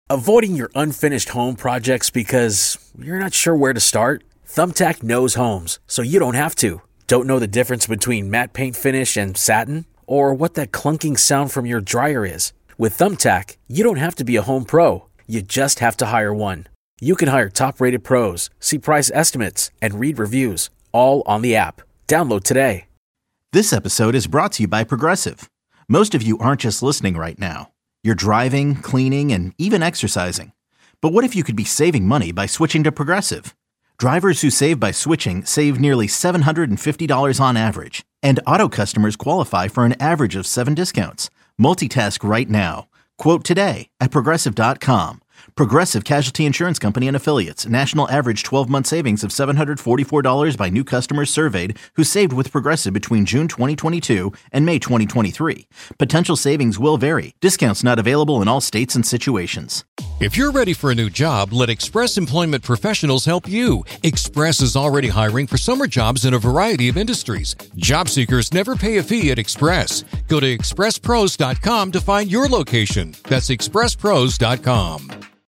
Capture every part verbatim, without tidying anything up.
Avoiding your unfinished home projects because you're not sure where to start? Thumbtack knows homes, so you don't have to. Don't know the difference between matte paint finish and satin? Or what that clunking sound from your dryer is? With Thumbtack, you don't have to be a home pro. You just have to hire one. You can hire top-rated pros, see price estimates, and read reviews, all on the app. Download today. This episode is brought to you by Progressive. Most of you aren't just listening right now. You're driving, cleaning, and even exercising. But what if you could be saving money by switching to Progressive? Drivers who save by switching save nearly seven hundred fifty dollars on average. And auto customers qualify for an average of seven discounts. Multitask right now. Quote today at Progressive dot com. Progressive Casualty Insurance Company and Affiliates. National average twelve-month savings of seven hundred forty-four dollars by new customers surveyed who saved with Progressive between June twenty twenty-two and May twenty twenty-three. Potential savings will vary. Discounts not available in all states and situations. If you're ready for a new job, let Express Employment Professionals help you. Express is already hiring for summer jobs in a variety of industries. Job seekers never pay a fee at Express. Go to express pros dot com to find your location. That's express pros dot com.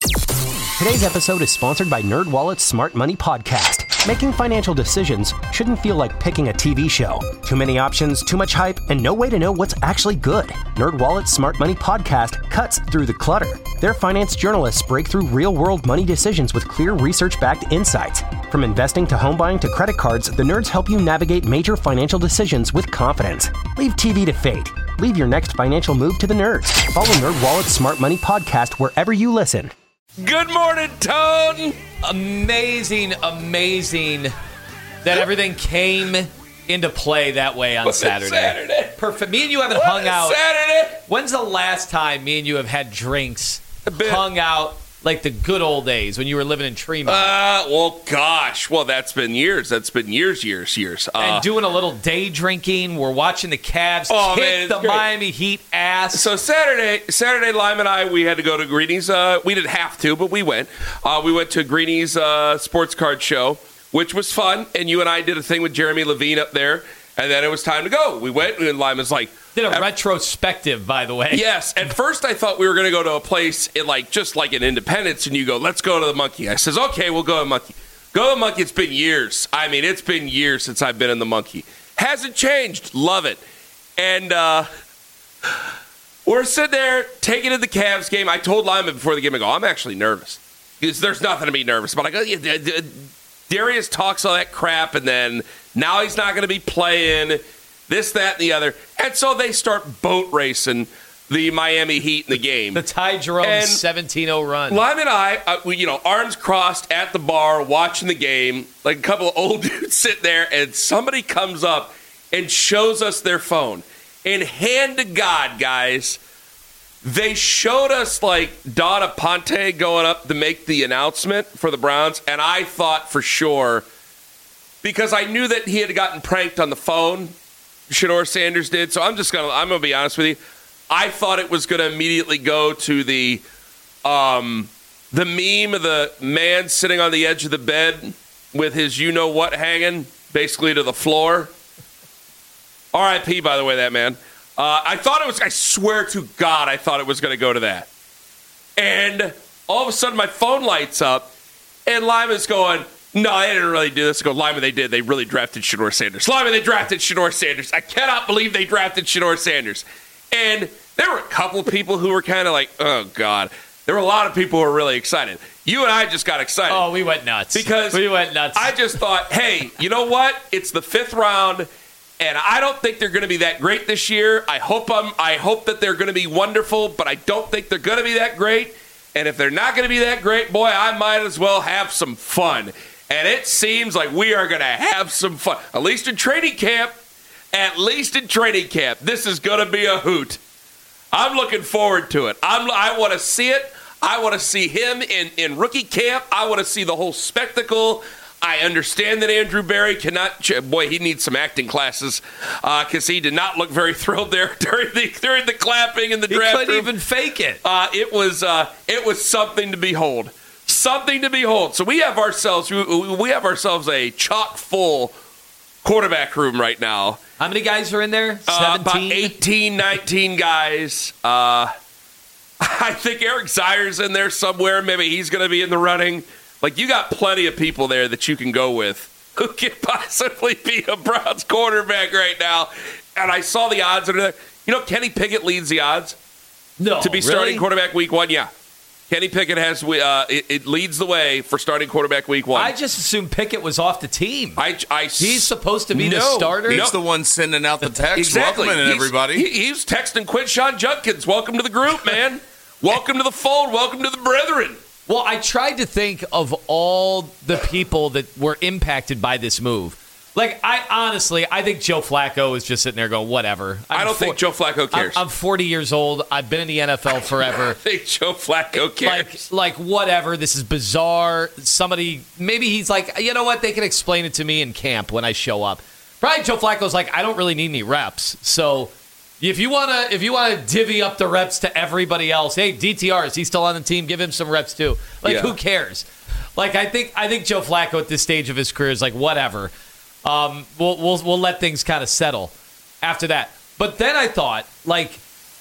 Today's episode is sponsored by NerdWallet's Smart Money Podcast. Making financial decisions shouldn't feel like picking a T V show. Too many options, too much hype, and no way to know what's actually good. NerdWallet's Smart Money Podcast cuts through the clutter. Their finance journalists break through real-world money decisions with clear research-backed insights. From investing to home buying to credit cards, the nerds help you navigate major financial decisions with confidence. Leave T V to fate. Leave your next financial move to the nerds. Follow NerdWallet's Smart Money Podcast wherever you listen. Good morning, Tone. Amazing, amazing that everything came into play that way on Saturday. Saturday. Perfect. Me and you haven't What hung out. Saturday. When's the last time me and you have had drinks, bit. hung out like the good old days when you were living in Tremont? Uh, well, gosh. Well, that's been years. That's been years, years, years. Uh, and doing a little day drinking. We're watching the Cavs Oh, kick man, it's the great. Miami Heat ass. So Saturday, Saturday, Lime and I, we had to go to Greeny's. Uh, we didn't have to, but we went. Uh, we went to Greeny's uh, sports card show, which was fun. And you and I did a thing with Jeremy Levine up there. And then it was time to go. We went, and Lime was like... Did a retrospective, by the way. Yes. At first, I thought we were going to go to a place in like just like in Independence, and you go, let's go to the Monkey. I says, okay, we'll go to the Monkey. Go to the Monkey. It's been years. I mean, it's been years since I've been in the Monkey. Hasn't changed. Love it. And uh, we're sitting there taking in the Cavs game. I told Lyman before the game, I go, I'm actually nervous. Because there's nothing to be nervous about. I go, yeah, Darius talks all that crap, and then now he's not going to be playing. This, that, and the other. And so they start boat racing the Miami Heat in the game. The Ty Jerome seventeen oh run. Lime and I, uh, we, you know, arms crossed at the bar watching the game, like a couple of old dudes sitting there, and somebody comes up and shows us their phone. And hand to God, guys, they showed us, like, Don Aponte going up to make the announcement for the Browns, and I thought for sure, because I knew that he had gotten pranked on the phone, Shedeur Sanders did. So I'm just gonna I'm gonna be honest with you. I thought it was gonna immediately go to the um the meme of the man sitting on the edge of the bed with his you know what hanging basically to the floor. R I P by the way, that man. Uh, I thought it was I swear to God I thought it was gonna go to that. And all of a sudden my phone lights up and Lyman's going, no, they didn't really do this. I go, Lyman, they did. They really drafted Shedeur Sanders. Lyman, they drafted Shedeur Sanders. I cannot believe they drafted Shedeur Sanders. And there were a couple of people who were kind of like, oh, God. There were a lot of people who were really excited. You and I just got excited. Oh, we went nuts. Because we went nuts. I just thought, hey, you know what? It's the fifth round, and I don't think they're going to be that great this year. I hope I'm, I hope that they're going to be wonderful, but I don't think they're going to be that great. And if they're not going to be that great, boy, I might as well have some fun. And it seems like we are going to have some fun, at least in training camp. At least in training camp. This is going to be a hoot. I'm looking forward to it. I'm, I want to see it. I want to see him in, in rookie camp. I want to see the whole spectacle. I understand that Andrew Berry cannot. Boy, he needs some acting classes because uh, he did not look very thrilled there during the during the clapping and the draft. He couldn't room. even fake it. Uh, it was uh, it was something to behold. Something to behold. So we have ourselves we have ourselves a chock full quarterback room right now. How many guys are in there? Uh, seventeen? About eighteen, nineteen guys. Uh, I think Eric Zier's in there somewhere. Maybe he's going to be in the running. Like, you got plenty of people there that you can go with who can possibly be a Browns quarterback right now. And I saw the odds. Are you know, Kenny Pickett leads the odds No, to be starting really? quarterback week one. Yeah. Kenny Pickett has uh, it, it leads the way for starting quarterback week one. I just assumed Pickett was off the team. I, I, He's supposed to be no, the starter. He's No. the one sending out the text, Exactly. welcoming He's- everybody. He, he's texting Quinshawn Judkins. Welcome to the group, man. Welcome to the fold. Welcome to the brethren. Well, I tried to think of all the people that were impacted by this move. Like, I honestly, I think Joe Flacco is just sitting there going, whatever. I'm I don't four- think Joe Flacco cares. I'm, I'm forty years old. I've been in the N F L forever. I think Joe Flacco cares. Like, like whatever. This is bizarre. Somebody, maybe he's like, you know what? They can explain it to me in camp when I show up. Probably Joe Flacco's like, I don't really need any reps. So if you wanna, if you wanna divvy up the reps to everybody else, hey, D T R, is he still on the team? Give him some reps too. Like, Yeah. who cares? Like, I think, I think Joe Flacco at this stage of his career is like, whatever. Um, we'll we'll we'll let things kind of settle after that. But then I thought, like,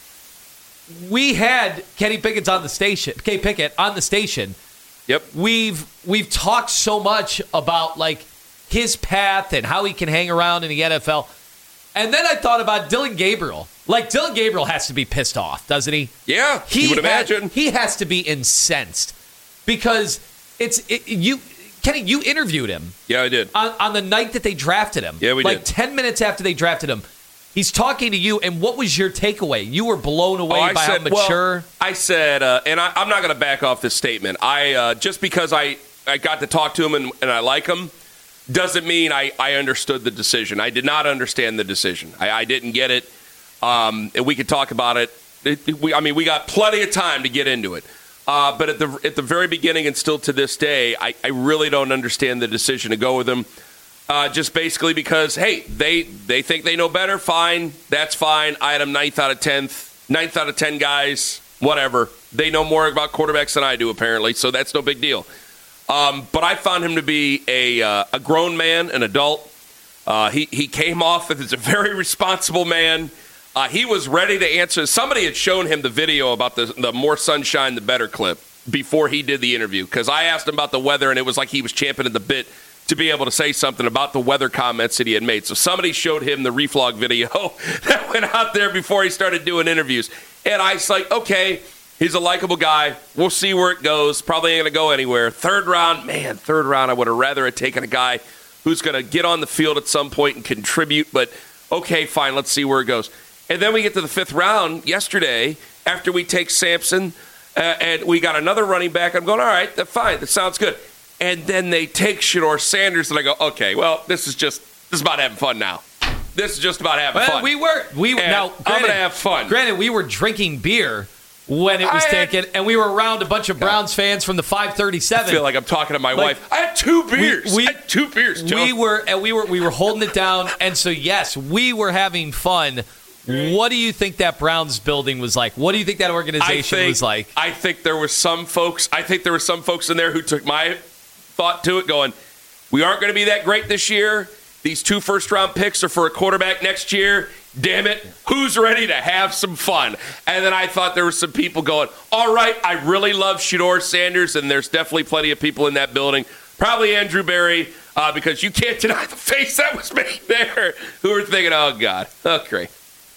we had Kenny Pickett on the station, K Pickett on the station. Yep. We've we've talked so much about like his path and how he can hang around in the N F L. And then I thought about Dylan Gabriel. Like, Dylan Gabriel has to be pissed off, doesn't he? Yeah, He you would ha- imagine. he has to be incensed because it's it, you. Kenny, you interviewed him Yeah, I did. on, on the night that they drafted him. Yeah, we like did. ten minutes after they drafted him. He's talking to you, and what was your takeaway? You were blown away Oh, I by said, how mature. Well, I said, uh, and I, I'm not going to back off this statement. I uh, just because I, I got to talk to him and, and I like him doesn't mean I, I understood the decision. I did not understand the decision. I, I didn't get it. Um, and we could talk about it. It, it- we, I mean, we got plenty of time to get into it. Uh, but at the at the very beginning and still to this day, I, I really don't understand the decision to go with him. Uh, just basically because, hey, they they think they know better. Fine, that's fine. I had him ninth out of tenth, ninth out of ten guys, whatever. They know more about quarterbacks than I do, apparently, so that's no big deal. Um, but I found him to be a uh, a grown man, an adult. Uh, he he came off as a very responsible man. Uh, he was ready to answer. Somebody had shown him the video about the the more sunshine, the better clip before he did the interview. Because I asked him about the weather, and it was like he was championing the bit to be able to say something about the weather comments that he had made. So somebody showed him the reflog video that went out there before he started doing interviews. And I was like, okay, he's a likable guy. We'll see where it goes. Probably ain't going to go anywhere. Third round, man, third round, I would have rather have taken a guy who's going to get on the field at some point and contribute. But okay, fine, let's see where it goes. And then we get to the fifth round yesterday after we take Sampson uh, and we got another running back. I'm going, all right, that's fine. That sounds good. And then they take Shedeur Sanders, and I go, okay, well, this is just this is about having fun now. This is just about having Well, fun. we were we And now. I'm granted- gonna have fun. Granted, we were drinking beer when it was I had- taken, and we were around a bunch of Browns fans from the five thirty-seven. I feel like I'm talking to my Like, wife. I had two beers. we- I had two beers, Joe. we were and we were we were holding it down, and so yes, we were having fun. What do you think that Browns building was like? What do you think that I organization think, was like? I think there were some folks. I think there were some folks in there who took my thought to it, going, "We aren't going to be that great this year. These two first-round picks are for a quarterback next year. Damn it, who's ready to have some fun?" And then I thought there were some people going, "All right, I really love Shedeur Sanders," and there's definitely plenty of people in that building. Probably Andrew Berry, uh, because you can't deny the face that was made there. Who were thinking, "Oh God, oh great."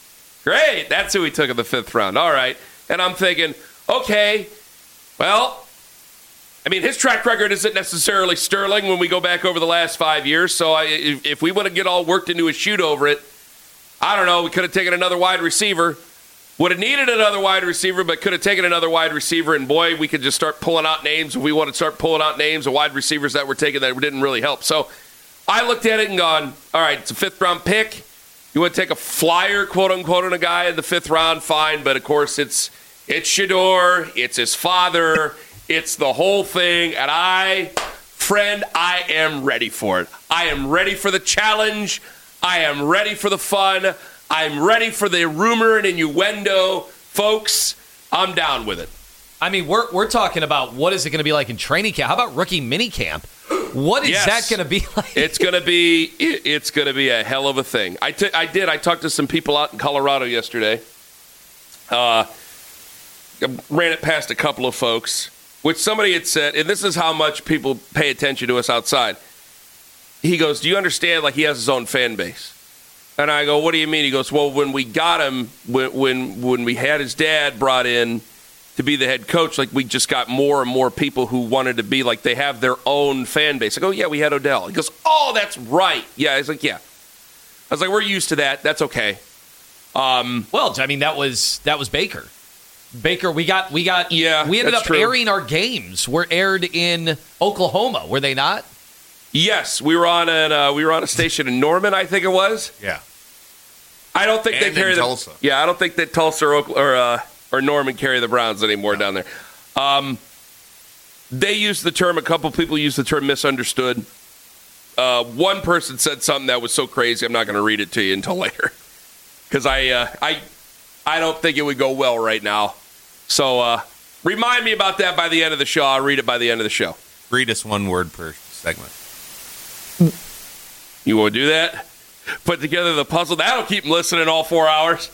Great, that's who we took in the fifth round. All right. And I'm thinking, okay, well, I mean, his track record isn't necessarily sterling when we go back over the last five years. So I, if, if we want to get all worked into a shoot over it, I don't know, we could have taken another wide receiver. Would have needed another wide receiver, but could have taken another wide receiver. And boy, we could just start pulling out names if we want to start pulling out names of wide receivers that were taken that didn't really help. So I looked at it and gone, all right, it's a fifth round pick. You want to take a flyer, quote unquote, on a guy in the fifth round, fine. But of course, it's it's Shedeur, it's his father, it's the whole thing. And I, friend, I am ready for it. I am ready for the challenge. I am ready for the fun. I'm ready for the rumor and innuendo. Folks, I'm down with it. I mean, we're we're talking about what is it going to be like in training camp? How about rookie mini camp? What is Yes. that going to be like? It's gonna be it, it's gonna be a hell of a thing. I, t- I did. I talked to some people out in Colorado yesterday. Uh, I ran it past a couple of folks, which somebody had said, and this is how much people pay attention to us outside. He goes, do you understand, like, he has his own fan base? And I go, what do you mean? He goes, well, when we got him, when when, when we had his dad brought in to be the head coach, like, we just got more and more people who wanted to be, like, they have their own fan base. I go, yeah, we had Odell. He goes, oh, that's right. Yeah, he's like, yeah. I was like, we're used to that. That's okay. Um, well, I mean, that was that was Baker. Baker, we got we got yeah, we ended up true. airing our games. Were aired in Oklahoma, were they not? Yes, we were on an uh, we were on a station in Norman, I think it was. Yeah. I don't think and they carry the Tulsa. Yeah, I don't think that Tulsa or or, uh, or Norman carry the Browns anymore no. down there. Um, they use the term. A couple people use the term misunderstood. Uh, one person said something that was so crazy. I'm not going to read it to you until later because I uh, I I don't think it would go well right now. So uh, remind me about that by the end of the show. I'll read it by the end of the show. Read us one word per segment. You want to do that? Put together the puzzle. That'll keep them listening all four hours.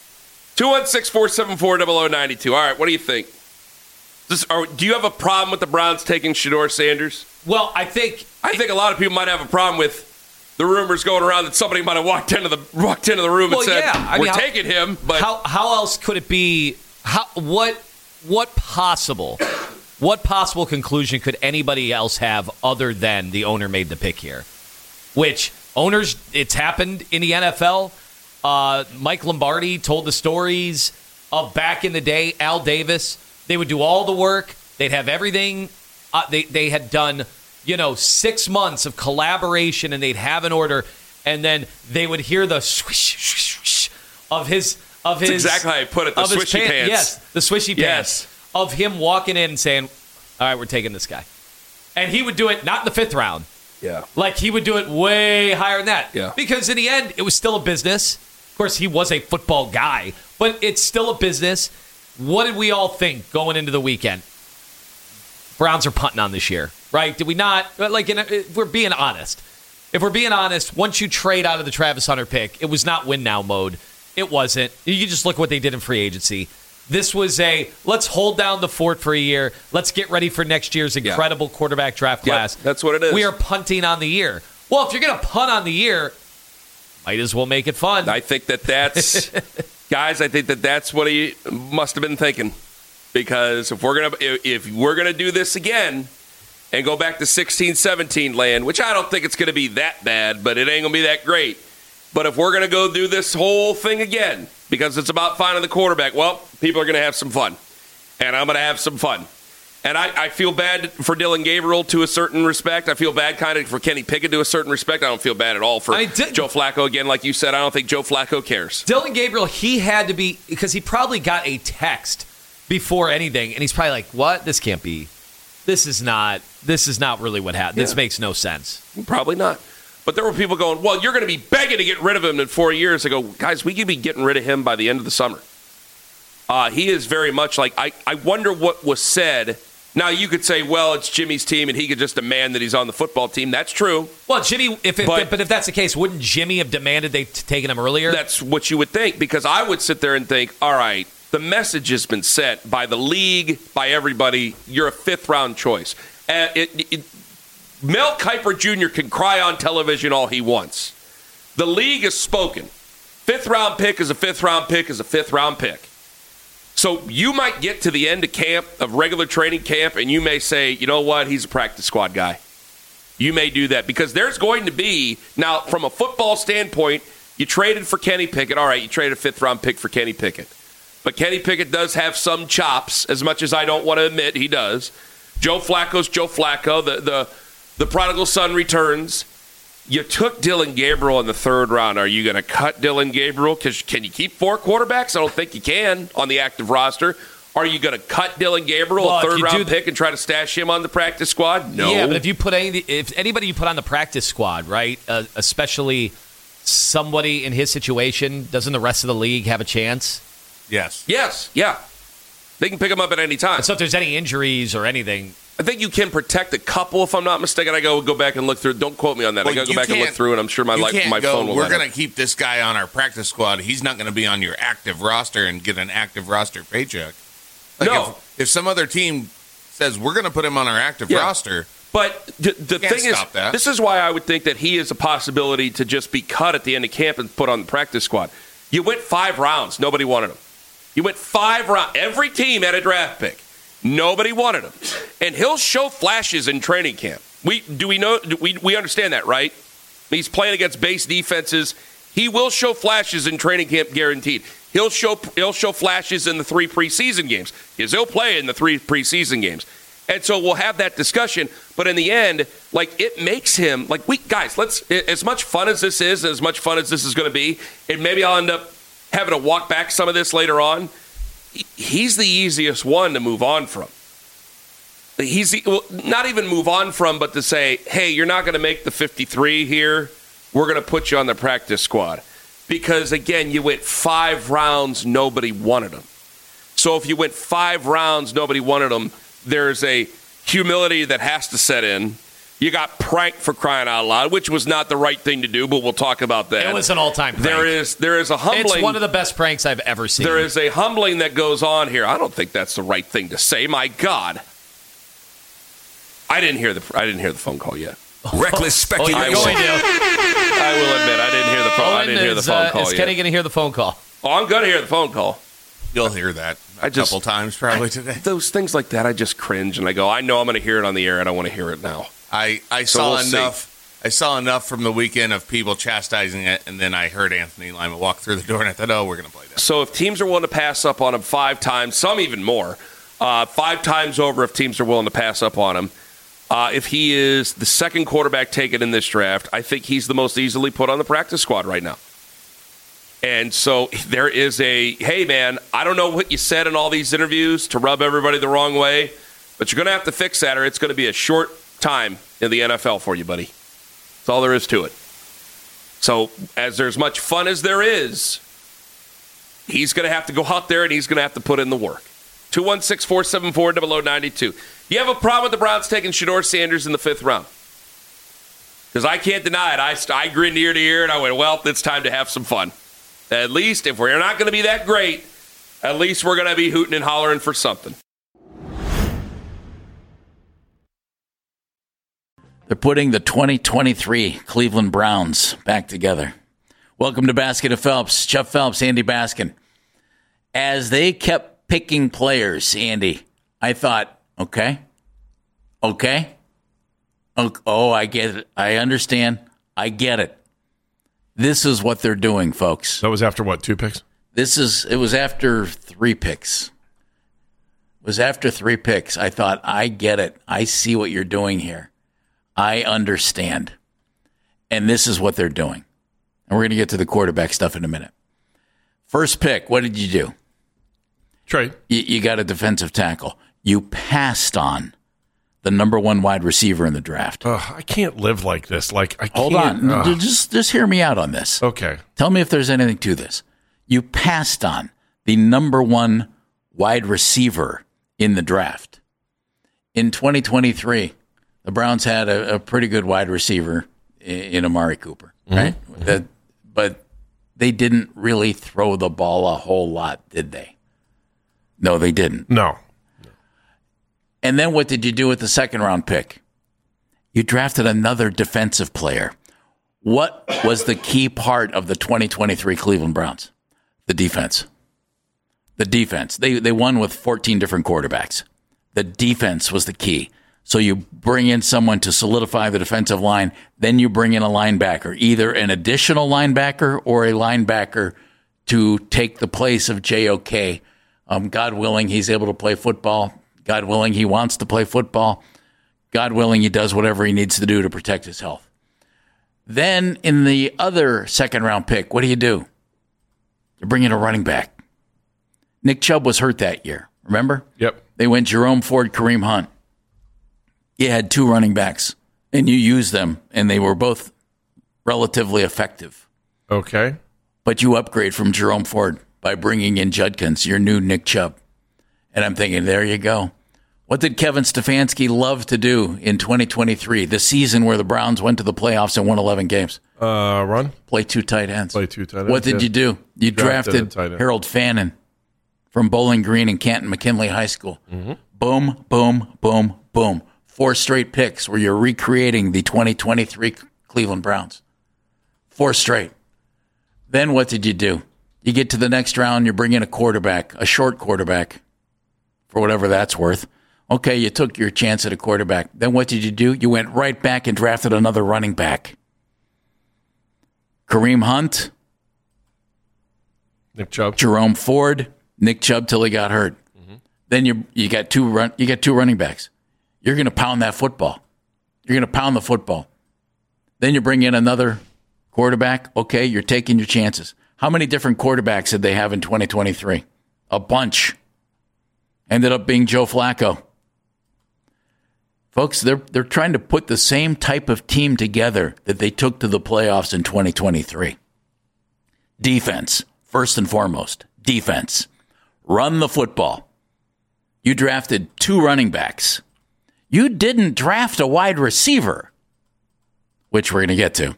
two one six, four seven four, zero zero nine two. All right, what do you think? This, are, do you have a problem with the Browns taking Shedeur Sanders? Well, I think I think a lot of people might have a problem with the rumors going around that somebody might have walked into the walked into the room well, and said, yeah. I "We're mean, how, taking him." But how how else could it be? How what what possible what possible conclusion could anybody else have other than the owner made the pick here? Which owners, it's happened in the N F L. Uh, Mike Lombardi told the stories of back in the day. Al Davis, they would do all the work. They'd have everything. Uh, they they had done, you know, six months of collaboration, and they'd have an order, and then they would hear the swish, swish, swish of his of his. That's exactly how I put it. The swishy pants. pants. Yes, the swishy yes. pants of him walking in and saying, "All right, we're taking this guy," and he would do it not in the fifth round. Yeah. Like, he would do it way higher than that. Yeah. Because in the end, it was still a business. Of course, he was a football guy, but it's still a business. What did we all think going into the weekend? Browns are punting on this year, right? Did we not? Like, if we're being honest. If we're being honest, once you trade out of the Travis Hunter pick, it was not win now mode. It wasn't. You can just look at what they did in free agency. This was a, let's hold down the fort for a year. Let's get ready for next year's incredible yeah. quarterback draft class. Yep, that's what it is. We are punting on the year. Well, if you're going to punt on the year, might as well make it fun. I think that that's, guys, I think that that's what he must have been thinking. Because if we're going to if we're going to do this again and go back to sixteen seventeen land, which I don't think it's going to be that bad, but it ain't going to be that great. But if we're going to go do this whole thing again, because it's about finding the quarterback, well, people are going to have some fun. And I'm going to have some fun. And I, I feel bad for Dylan Gabriel to a certain respect. I feel bad kind of for Kenny Pickett to a certain respect. I don't feel bad at all for I did, Joe Flacco. Again, like you said, I don't think Joe Flacco cares. Dylan Gabriel, he had to be, because he probably got a text before anything, and he's probably like, what? This can't be. This is not, this is not really what happened. Yeah. This makes no sense. Probably not. But there were people going, well, you're going to be begging to get rid of him in four years. I go, guys, we could be getting rid of him by the end of the summer. Uh, he is very much like, I, I wonder what was said. Now, you could say, well, it's Jimmy's team, and he could just demand that he's on the football team. That's true. Well, Jimmy, if it, but, but if that's the case, wouldn't Jimmy have demanded they'd taken him earlier? That's what you would think, because I would sit there and think, all right, the message has been sent by the league, by everybody. You're a fifth-round choice. Uh, it, it, Mel Kiper Junior can cry on television all he wants. The league has spoken. Fifth-round pick is a fifth-round pick is a fifth-round pick. So you might get to the end of camp, of regular training camp, and you may say, you know what, he's a practice squad guy. You may do that because there's going to be, now from a football standpoint, you traded for Kenny Pickett. All right, you traded a fifth-round pick for Kenny Pickett. But Kenny Pickett does have some chops, as much as I don't want to admit he does. Joe Flacco's Joe Flacco. The, the, the prodigal son returns. You took Dylan Gabriel in the third round. Are you going to cut Dylan Gabriel? Because can you keep four quarterbacks? I don't think you can on the active roster. Are you going to cut Dylan Gabriel, well, a third-round pick, and try to stash him on the practice squad? No. Yeah, but if you put any, if anybody you put on the practice squad, right, uh, especially somebody in his situation, doesn't the rest of the league have a chance? Yes. Yes, yeah. They can pick him up at any time. And so if there's any injuries or anything, I think you can protect a couple, if I'm not mistaken. I go go back and look through. Don't quote me on that. Well, I got to go back and look through, and I'm sure my like, my go, phone will. We're going to keep this guy on our practice squad. He's not going to be on your active roster and get an active roster paycheck. Like No. If, if some other team says we're going to put him on our active Yeah. roster, But the, the Can't thing is, stop that. this is why I would think that he is a possibility to just be cut at the end of camp and put on the practice squad. You went five rounds. Nobody wanted him. You went five rounds. Every team had a draft pick. Nobody wanted him. And he'll show flashes in training camp. We do we know do we we understand that, right? He's playing against base defenses. He will show flashes in training camp, guaranteed. He'll show he'll show flashes in the three preseason games because he'll play in the three preseason games. And so we'll have that discussion. But in the end, like, it makes him, like, we, guys, let's, as much fun as this is, as much fun as this is going to be, and maybe I'll end up having to walk back some of this later on, he's the easiest one to move on from. He's the, well, not even move on from, but to say, hey, you're not going to make the fifty-three here. We're going to put you on the practice squad. Because, again, you went five rounds, nobody wanted him. So if you went five rounds, nobody wanted him, there's a humility that has to set in. You got pranked for crying out loud, which was not the right thing to do, but we'll talk about that. It was an all-time prank. There is, there is a humbling. It's one of the best pranks I've ever seen. There is a humbling that goes on here. I don't think that's the right thing to say. My God. I didn't hear the I didn't hear the phone call yet. Reckless speculation. Oh, you're going to. I will admit I didn't hear the phone. I didn't hear the Is, phone uh, call Is yet. Kenny going to hear the phone call? Oh, I'm going to hear the phone call. you'll hear that a I just- couple times probably today. Those things like that, I just cringe and I go, I know I'm going to hear it on the air. I don't want to hear it now. I, I So saw we'll see. enough. I saw enough from the weekend of people chastising it, and then I heard Anthony Lima walk through the door, and I thought, "Oh, we're going to play that." So if teams are willing to pass up on him five times, some even more, uh, five times over if teams are willing to pass up on him, uh, if he is the second quarterback taken in this draft, I think he's the most easily put on the practice squad right now. And so there is a, hey, man, I don't know what you said in all these interviews to rub everybody the wrong way, but you're going to have to fix that or it's going to be a short time in the N F L for you, buddy. That's all there is to it. So as there's much fun as there is, he's going to have to go out there and he's going to have to put in the work. two one six, four seven four, zero zero nine two. You have a problem with the Browns taking Shedeur Sanders in the fifth round? Because I can't deny it. I, I grinned ear to ear and I went, well, it's time to have some fun. At least if we're not going to be that great, at least we're going to be hooting and hollering for something. They're putting the twenty twenty-three Cleveland Browns back together. Welcome to Baskin of Phelps. Jeff Phelps, Andy Baskin. As they kept picking players, Andy, I thought, okay, okay, oh, I get it. I understand. I get it. This is what they're doing, folks. That was after what, two picks? This is, it was after three picks. It was after three picks. I thought, I get it. I see what you're doing here. I understand. And this is what they're doing. And we're going to get to the quarterback stuff in a minute. First pick, what did you do? Trade. You, you got a defensive tackle. You passed on the number one wide receiver in the draft. Uh, I can't live like this. Like I can't. Hold on. uh, Just, just hear me out on this. Okay. Tell me if there's anything to this. You passed on the number one wide receiver in the draft. In twenty twenty-three, the Browns had a, a pretty good wide receiver in, in Amari Cooper, right? Mm-hmm. That, but they didn't really throw the ball a whole lot, did they? No, they didn't. No. And then what did you do with the second round pick? You drafted another defensive player. What was the key part of the twenty twenty-three Cleveland Browns? The defense. The defense. They they won with fourteen different quarterbacks. The defense was the key. So you bring in someone to solidify the defensive line, then you bring in a linebacker, either an additional linebacker or a linebacker to take the place of J O K. Um, God willing, he's able to play football. God willing, he wants to play football. God willing, he does whatever he needs to do to protect his health. Then in the other second-round pick, what do you do? You bring in a running back. Nick Chubb was hurt that year, remember? Yep. They went Jerome Ford, Kareem Hunt. You had two running backs, and you used them, and they were both relatively effective. Okay. But you upgrade from Jerome Ford by bringing in Judkins, your new Nick Chubb. And I'm thinking, there you go. What did Kevin Stefanski love to do in twenty twenty-three, the season where the Browns went to the playoffs and won eleven games? Uh, run. Play two tight ends. Play two tight ends. What did yeah. you do? You Drafted drafted, a tight end. Harold Fannin from Bowling Green and Canton McKinley High School. Mm-hmm. Boom, boom, boom, boom. Four straight picks where you're recreating the twenty twenty-three Cleveland Browns. Four straight. Then what did you do? You get to the next round, you bring in a quarterback, a short quarterback, for whatever that's worth. Okay, you took your chance at a quarterback. Then what did you do? You went right back and drafted another running back. Kareem Hunt, Nick Chubb, Jerome Ford, Nick Chubb till he got hurt. Mm-hmm. Then you you got two run you got two running backs. You're going to pound that football. You're going to pound the football. Then you bring in another quarterback. Okay, you're taking your chances. How many different quarterbacks did they have in twenty twenty-three? A bunch. Ended up being Joe Flacco. Folks, they're they're trying to put the same type of team together that they took to the playoffs in twenty twenty-three. Defense, first and foremost. Defense. Run the football. You drafted two running backs. You didn't draft a wide receiver, which we're going to get to.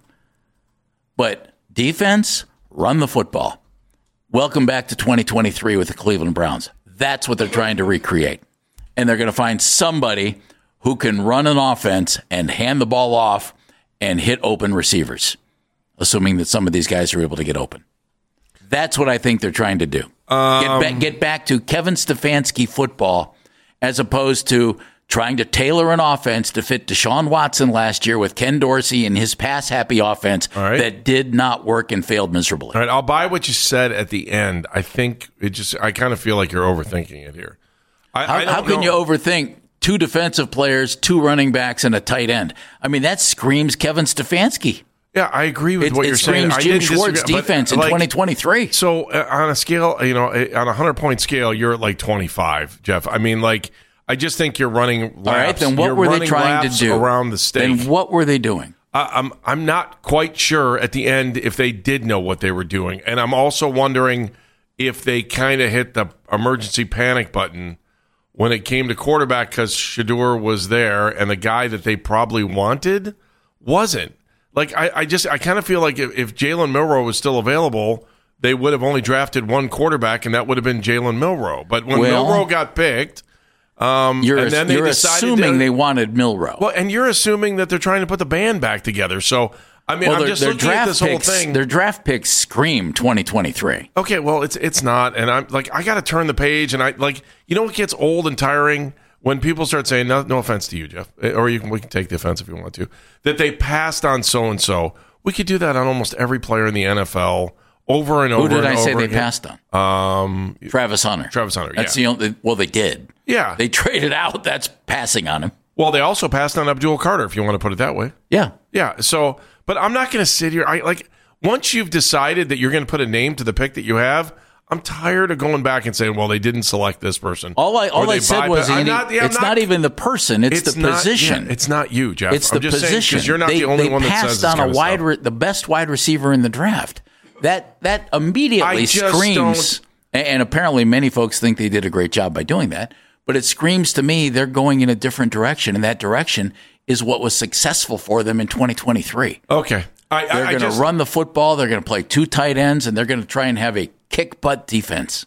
But defense, run the football. Welcome back to twenty twenty-three with the Cleveland Browns. That's what they're trying to recreate. And they're going to find somebody who can run an offense and hand the ball off and hit open receivers, assuming that some of these guys are able to get open. That's what I think they're trying to do. Um, get, back, get back to Kevin Stefanski football as opposed to trying to tailor an offense to fit Deshaun Watson last year with Ken Dorsey and his pass-happy offense right. that did not work and failed miserably. All right, I'll buy what you said at the end. I think it just, I kind of feel like you're overthinking it here. I, how I don't how can know. you overthink two defensive players, two running backs, and a tight end? I mean, that screams Kevin Stefanski. Yeah, I agree with it, what it you're saying. It screams Jim Schwartz defense in like, twenty twenty-three. So uh, on a scale, you know, on a hundred-point scale, you're at like twenty-five, Jeff. I mean, like, I just think you're running laps. All right, then what you're were they trying to do around the state? Then what were they doing? Uh, I'm I'm not quite sure at the end if they did know what they were doing, and I'm also wondering if they kind of hit the emergency panic button when it came to quarterback because Shedeur was there and the guy that they probably wanted wasn't. Like I, I just I kind of feel like if, if Jalen Milroe was still available, they would have only drafted one quarterback, and that would have been Jalen Milroe. But when well, Milroe got picked. Um, you're and then they you're assuming to, they wanted Milroe. Well, and you're assuming that they're trying to put the band back together. So, I mean, well, I'm just their looking draft at this picks, whole thing. Their draft picks scream twenty twenty-three. Okay, well, it's it's not, and I'm like, I got to turn the page, and I like, you know, what gets old and tiring when people start saying, no, no offense to you, Jeff, or you can we can take the offense if you want to, that they passed on so and so. We could do that on almost every player in the N F L. Over and over. Who did and I over say they again. passed on? Um, Travis Hunter. Travis Hunter. That's yeah. the only. Well, they did. Yeah. They traded out. That's passing on him. Well, they also passed on Abdul Carter, if you want to put it that way. Yeah. Yeah. So, but I'm not going to sit here. I like once you've decided that you're going to put a name to the pick that you have. I'm tired of going back and saying, well, they didn't select this person. All I all I said was, Andy, not, yeah, it's not, not even the person; it's, it's the not, position. Yeah, it's not you, Jeff. It's I'm the just position. Because you're not they, the only they one that says passed this on kind a of wide, stuff. re- the best wide receiver in the draft. That that immediately screams, and, and apparently many folks think they did a great job by doing that. But it screams to me they're going in a different direction, and that direction is what was successful for them in twenty twenty-three. Okay. I, they're going to run the football. They're going to play two tight ends, and they're going to try and have a kick butt defense.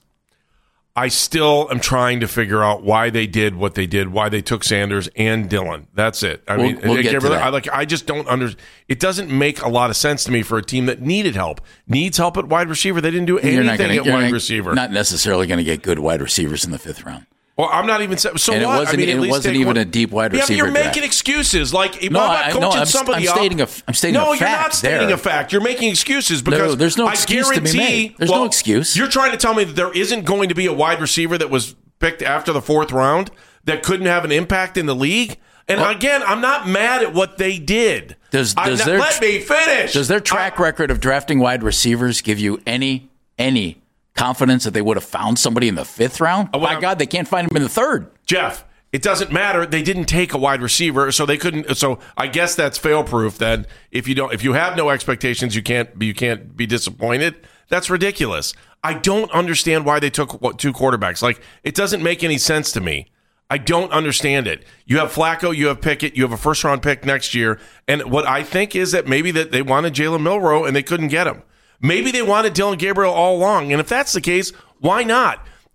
I still am trying to figure out why they did what they did, why they took Sanders and Dillon. That's it. I we'll, mean, we'll get to that. I like. I just don't under. It doesn't make a lot of sense to me for a team that needed help, needs help at wide receiver. They didn't do anything you're not gonna, at you're wide not, receiver. Not necessarily going to get good wide receivers in the fifth round. Well, I'm not even so. And it what? wasn't, I mean, at it least wasn't take even one. a deep wide Yeah, receiver. but you're draft. making excuses. Like, no, I'm not I, coaching no, I'm, somebody I'm up. stating a, I'm stating no, a fact. you're not stating there. a fact. You're making excuses because no, there's no I excuse guarantee, to be made. There's well, no excuse. You're trying to tell me that there isn't going to be a wide receiver that was picked after the fourth round that couldn't have an impact in the league. And well, again, I'm not mad at what they did. Does, does not, their, let me finish. Does their track I, record of drafting wide receivers give you any any confidence that they would have found somebody in the fifth round? Oh, well, my God, they can't find him in the third. Jeff, it doesn't matter. They didn't take a wide receiver, so they couldn't. So I guess that's fail proof. Then if you don't, if you have no expectations, you can't. You can't be disappointed. That's ridiculous. I don't understand why they took what, two quarterbacks. Like, it doesn't make any sense to me. I don't understand it. You have Flacco, you have Pickett, you have a first-round pick next year, and what I think is that maybe that they wanted Jalen Milroe and they couldn't get him. Maybe they wanted Dillon Gabriel all along, and if that's the case, why not?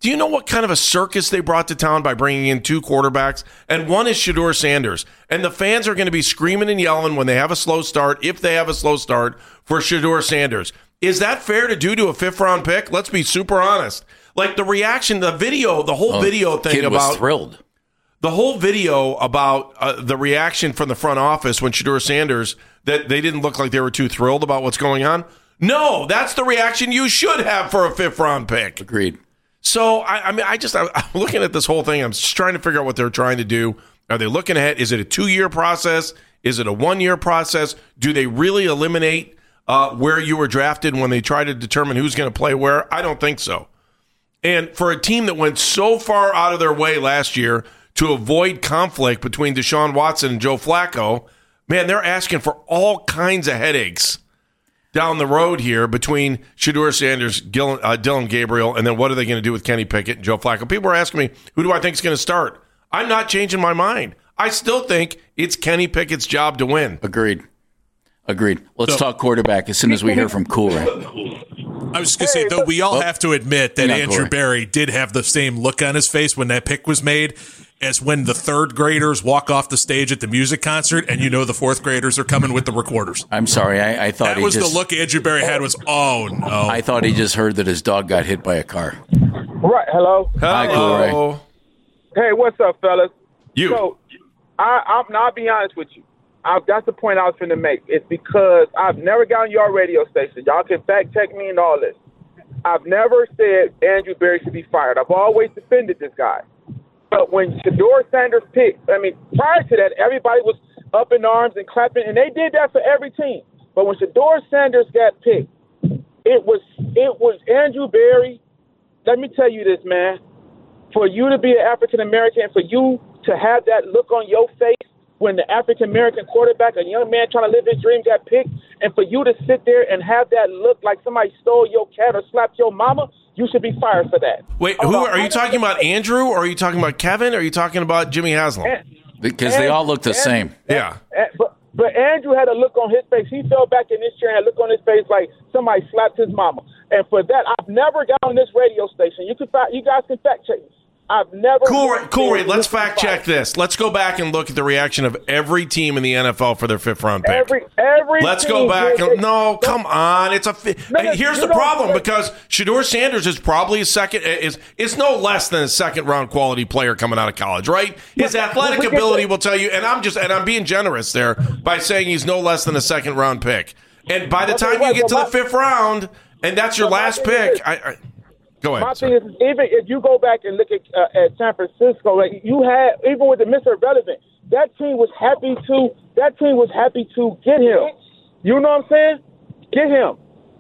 Do you know what kind of a circus they brought to town by bringing in two quarterbacks? And one is Shedeur Sanders. And the fans are going to be screaming and yelling when they have a slow start, if they have a slow start, for Shedeur Sanders. Is that fair to do to a fifth-round pick? Let's be super honest. Like the reaction, the video, the whole oh, video thing kid about was thrilled. The whole video about uh, the reaction from the front office when Shedeur Sanders, that they didn't look like they were too thrilled about what's going on. No, that's the reaction you should have for a fifth-round pick. Agreed. So, I, I mean, I just, I, I'm looking at this whole thing. I'm just trying to figure out what they're trying to do. Are they looking ahead? Is it a two-year process? Is it a one-year process? Do they really eliminate uh, where you were drafted when they try to determine who's going to play where? I don't think so. And for a team that went so far out of their way last year to avoid conflict between Deshaun Watson and Joe Flacco, man, they're asking for all kinds of headaches down the road here between Shedeur Sanders, Gil, uh, Dylan Gabriel, and then what are they going to do with Kenny Pickett and Joe Flacco? People are asking me, who do I think is going to start? I'm not changing my mind. I still think it's Kenny Pickett's job to win. Agreed. Agreed. Let's so, talk quarterback as soon as we hear from Coolray. I was just going to say, though, we all oh, have to admit that Andrew Corey. Berry did have the same look on his face when that pick was made as when the third graders walk off the stage at the music concert and you know the fourth graders are coming with the recorders. I'm sorry. I, I thought that he was just, the look Andrew Berry had was, oh, no. I thought he just heard that his dog got hit by a car. Right. Hello. Hi, Coolray. Hey, what's up, fellas? You. So, I, I'm, I'll be honest with you. I, that's the point I was going to make. It's because I've never gotten your radio station. Y'all can fact check me and all this. I've never said Andrew Berry should be fired. I've always defended this guy. But when Shedeur Sanders picked, I mean, prior to that, everybody was up in arms and clapping, and they did that for every team. But when Shedeur Sanders got picked, it was it was Andrew Berry. Let me tell you this, man. For you to be an African American, for you to have that look on your face when the African American quarterback, a young man trying to live his dream, got picked, and for you to sit there and have that look like somebody stole your cat or slapped your mama, you should be fired for that. Wait, who are you talking about? Andrew, or are you talking about Kevin, or are you talking about Jimmy Haslam? Because they all look the and, same. Yeah. And, but, but Andrew had a look on his face. He fell back in his chair and had a look on his face like somebody slapped his mama. And for that, I've never got on this radio station. You can, you guys can fact check me. I've never. Cool, cool. Ray, let's fact check this. Let's go back and look at the reaction of every team in the N F L for their fifth round pick. Every, every let's team go back. did, And, no, come on. It's a. No, no, here's the problem because Shedeur Sanders is probably a second. Is is no less than a second round quality player coming out of college, right? His athletic ability will tell you. And I'm just and I'm being generous there by saying he's no less than a second round pick. And by the time you get to the fifth round, and that's your last pick, I. I Go ahead. My thing is, even if you go back and look at uh, at San Francisco, like you had, even with the Mister Irrelevant, that team was happy to that team was happy to get him. You know what I'm saying? Get him.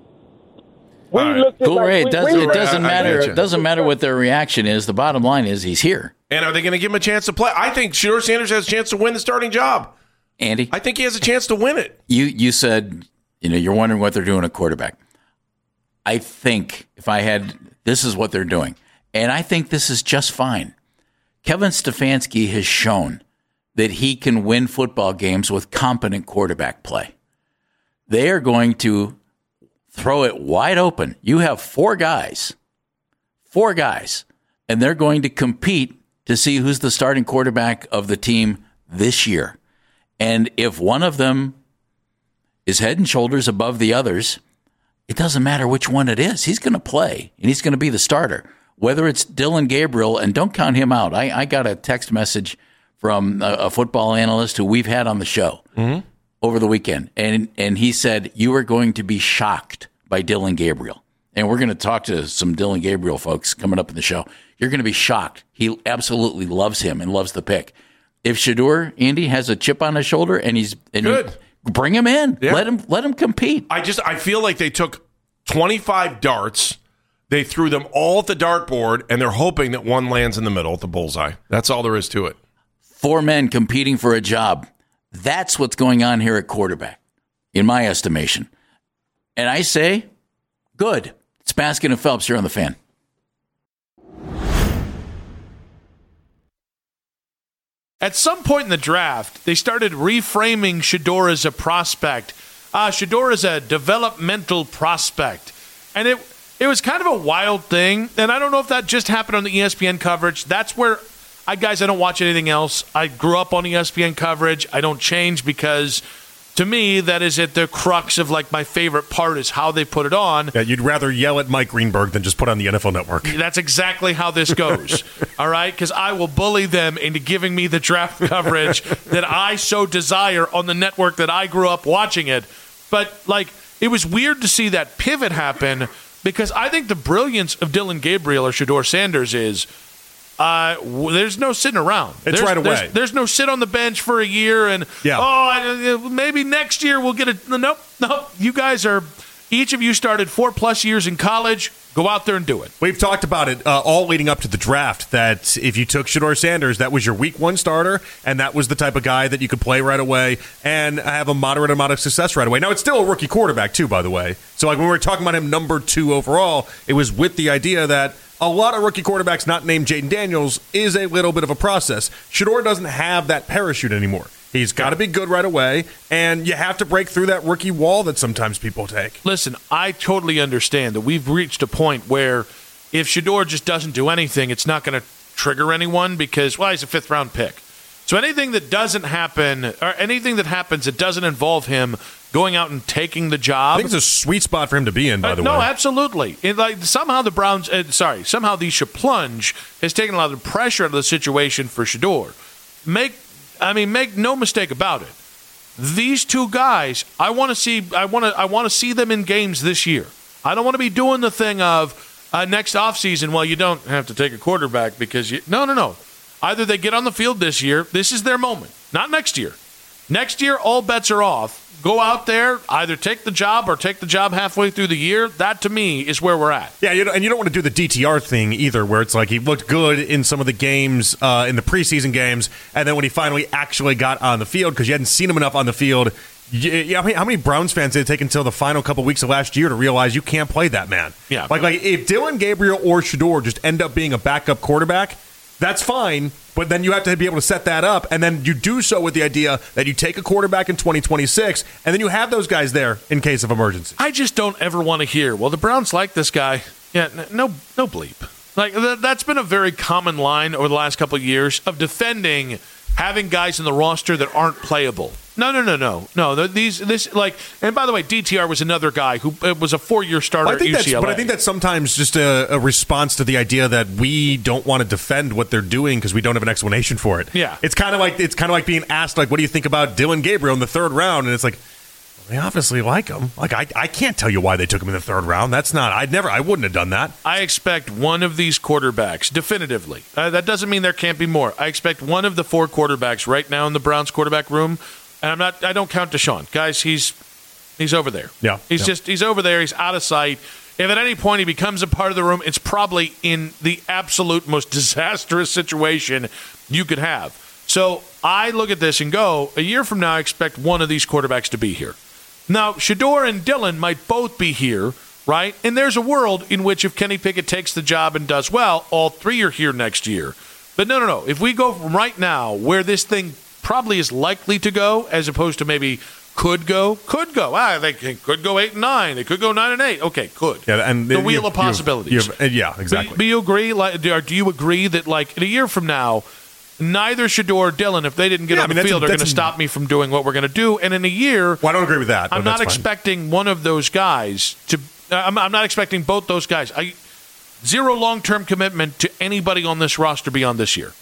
We right. looked at cool, like, Ray. We, it doesn't, we it doesn't I, I matter. It doesn't matter what their reaction is. The bottom line is he's here. And are they going to give him a chance to play? I think Shedeur Sanders has a chance to win the starting job. Andy, I think he has a chance to win it. You you said you know you're wondering what they're doing at quarterback. I think if I had. This is what they're doing. And I think this is just fine. Kevin Stefanski has shown that he can win football games with competent quarterback play. They are going to throw it wide open. You have four guys, four guys, and they're going to compete to see who's the starting quarterback of the team this year. And if one of them is head and shoulders above the others, it doesn't matter which one it is. He's going to play, and he's going to be the starter. Whether it's Dylan Gabriel, and don't count him out. I, I got a text message from a, a football analyst who we've had on the show mm-hmm. over the weekend, and and he said, you are going to be shocked by Dylan Gabriel. And we're going to talk to some Dylan Gabriel folks coming up in the show. You're going to be shocked. He absolutely loves him and loves the pick. If Shedeur, Andy, has a chip on his shoulder, and he's and good. He, Bring him in. Yeah. Let him let him compete. I just I feel like they took twenty-five darts, they threw them all at the dartboard, and they're hoping that one lands in the middle at the bullseye. That's all there is to it. Four men competing for a job. That's what's going on here at quarterback, in my estimation. And I say, good. It's Baskin and Phelps here on The Fan. At some point in the draft, they started reframing Shedeur as a prospect. Uh, Shedeur is a developmental prospect. And it it was kind of a wild thing, and I don't know if that just happened on the E S P N coverage. That's where, I guys, I don't watch anything else. I grew up on E S P N coverage. I don't change because, to me, that is at the crux of like my favorite part is how they put it on. Yeah, you'd rather yell at Mike Greenberg than just put on the N F L Network. That's exactly how this goes. All right, because I will bully them into giving me the draft coverage that I so desire on the network that I grew up watching it. But like, it was weird to see that pivot happen. Because I think the brilliance of Dillon Gabriel or Shedeur Sanders is uh, w- there's no sitting around. It's there's, right away. There's, there's no sit on the bench for a year and, yeah. oh, I, maybe next year we'll get a – nope, nope. You guys are – each of you started four-plus years in college. Go out there and do it. We've talked about it uh, all leading up to the draft, that if you took Shedeur Sanders, that was your week one starter, and that was the type of guy that you could play right away and have a moderate amount of success right away. Now, it's still a rookie quarterback, too, by the way. So, like, when we were talking about him number two overall, it was with the idea that a lot of rookie quarterbacks not named Jaden Daniels is a little bit of a process. Shedeur doesn't have that parachute anymore. He's got to be good right away, and you have to break through that rookie wall that sometimes people take. Listen, I totally understand that we've reached a point where if Shedeur just doesn't do anything, it's not going to trigger anyone because, well, he's a fifth-round pick. So anything that doesn't happen, or anything that happens that doesn't involve him going out and taking the job. I think it's a sweet spot for him to be in, by uh, the no, way. No, absolutely. It, like somehow the Browns, uh, sorry, somehow the Plunge has taken a lot of the pressure out of the situation for Shedeur. Make I mean, make no mistake about it. These two guys, I want to see. I want to. I want to see them in games this year. I don't want to be doing the thing of uh, next offseason. Well, you don't have to take a quarterback because you. No, no, no. Either they get on the field this year. This is their moment. Not next year. Next year, all bets are off. Go out there, either take the job or take the job halfway through the year. That, to me, is where we're at. Yeah, you know, and you don't want to do the D T R thing either, where it's like he looked good in some of the games, uh, in the preseason games, and then when he finally actually got on the field, because you hadn't seen him enough on the field, you, you know, how, many, how many Browns fans did it take until the final couple weeks of last year to realize you can't play that man? Yeah. Like, like if Dillon Gabriel or Shedeur just end up being a backup quarterback, that's fine, but then you have to be able to set that up, and then you do so with the idea that you take a quarterback in twenty twenty-six, and then you have those guys there in case of emergency. I just don't ever want to hear, well, the Browns like this guy. Yeah, no no bleep. Like, th- that's been a very common line over the last couple of years of defending having guys in the roster that aren't playable. No, no, no, no, no. These, this, like, and by the way, D T R was another guy who uh, was a four-year starter I think at U C L A. That's, but I think that's sometimes just a, a response to the idea that we don't want to defend what they're doing because we don't have an explanation for it. Yeah, it's kind of like it's kind of like being asked, like, what do you think about Dillon Gabriel in the third round? And it's like, well, they obviously like him. Like, I, I can't tell you why they took him in the third round. That's not. I'd never. I wouldn't have done that. I expect one of these quarterbacks definitively. Uh, that doesn't mean there can't be more. I expect one of the four quarterbacks right now in the Browns quarterback room. And I'm not. I don't count Deshaun, guys. He's he's over there. Yeah, he's yeah. just he's over there. He's out of sight. If at any point he becomes a part of the room, it's probably in the absolute most disastrous situation you could have. So I look at this and go, a year from now, I expect one of these quarterbacks to be here. Now, Shedeur and Dillon might both be here, right? And there's a world in which if Kenny Pickett takes the job and does well, all three are here next year. But no, no, no. If we go from right now where this thing probably is likely to go, as opposed to maybe could go, could go. Ah, they could go eight and nine. They could go nine and eight. Okay, could. Yeah, and the you, wheel you, of possibilities. You, you, yeah, exactly. But, but you agree? Like, do, do you agree that, like, in a year from now, neither Shedeur or Dillon, if they didn't get yeah, on I mean, the field, a, are going to stop me from doing what we're going to do? And in a year, well, I don't agree with that. I'm not fine. expecting one of those guys to. I'm, I'm not expecting both those guys. I zero long-term commitment to anybody on this roster beyond this year.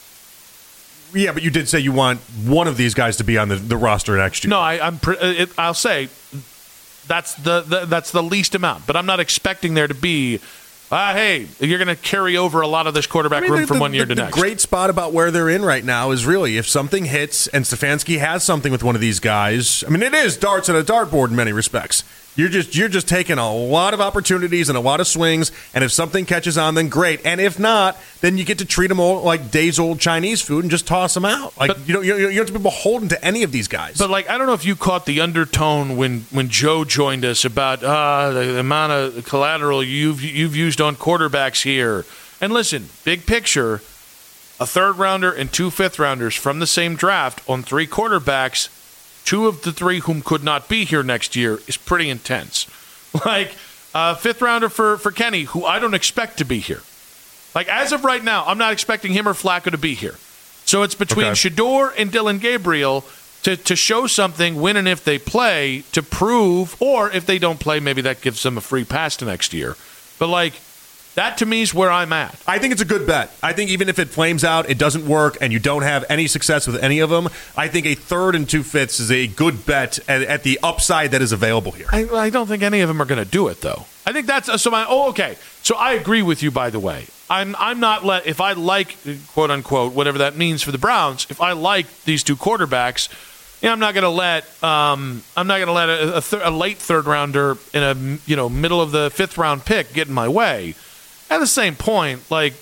Yeah, but you did say you want one of these guys to be on the, the roster next year. No, I, I'm. It, I'll say that's the, the that's the least amount, but I'm not expecting there to be. Ah, hey, you're going to carry over a lot of this quarterback I mean, room the, from the, one year the, to the next. The great spot about where they're in right now is really if something hits and Stefanski has something with one of these guys. I mean, it is darts at a dartboard in many respects. You're just you're just taking a lot of opportunities and a lot of swings, and if something catches on, then great. And if not, then you get to treat them all like days-old Chinese food and just toss them out. Like but, you don't you don't have to be beholden to any of these guys. But like I don't know if you caught the undertone when, when Joe joined us about uh, the, the amount of collateral you've you've used on quarterbacks here. And listen, big picture, a third rounder and two fifth rounders from the same draft on three quarterbacks. Two of the three whom could not be here next year is pretty intense. Like, Uh, fifth rounder for, for Kenny, who I don't expect to be here. Like, as of right now, I'm not expecting him or Flacco to be here. So it's between Okay. Shador and Dylan Gabriel to, to show something when and if they play to prove, or if they don't play, maybe that gives them a free pass to next year. But, like, that to me is where I'm at. I think it's a good bet. I think even if it flames out, it doesn't work, and you don't have any success with any of them, I think a third and two fifths is a good bet at, at the upside that is available here. I, I don't think any of them are going to do it, though. I think that's so. My, oh, okay. So I agree with you. By the way, I'm I'm not let if I like quote unquote whatever that means for the Browns. If I like these two quarterbacks, you know, I'm not going to let um I'm not going to let a, a, th- a late third rounder in a you know middle of the fifth round pick get in my way. At the same point, like.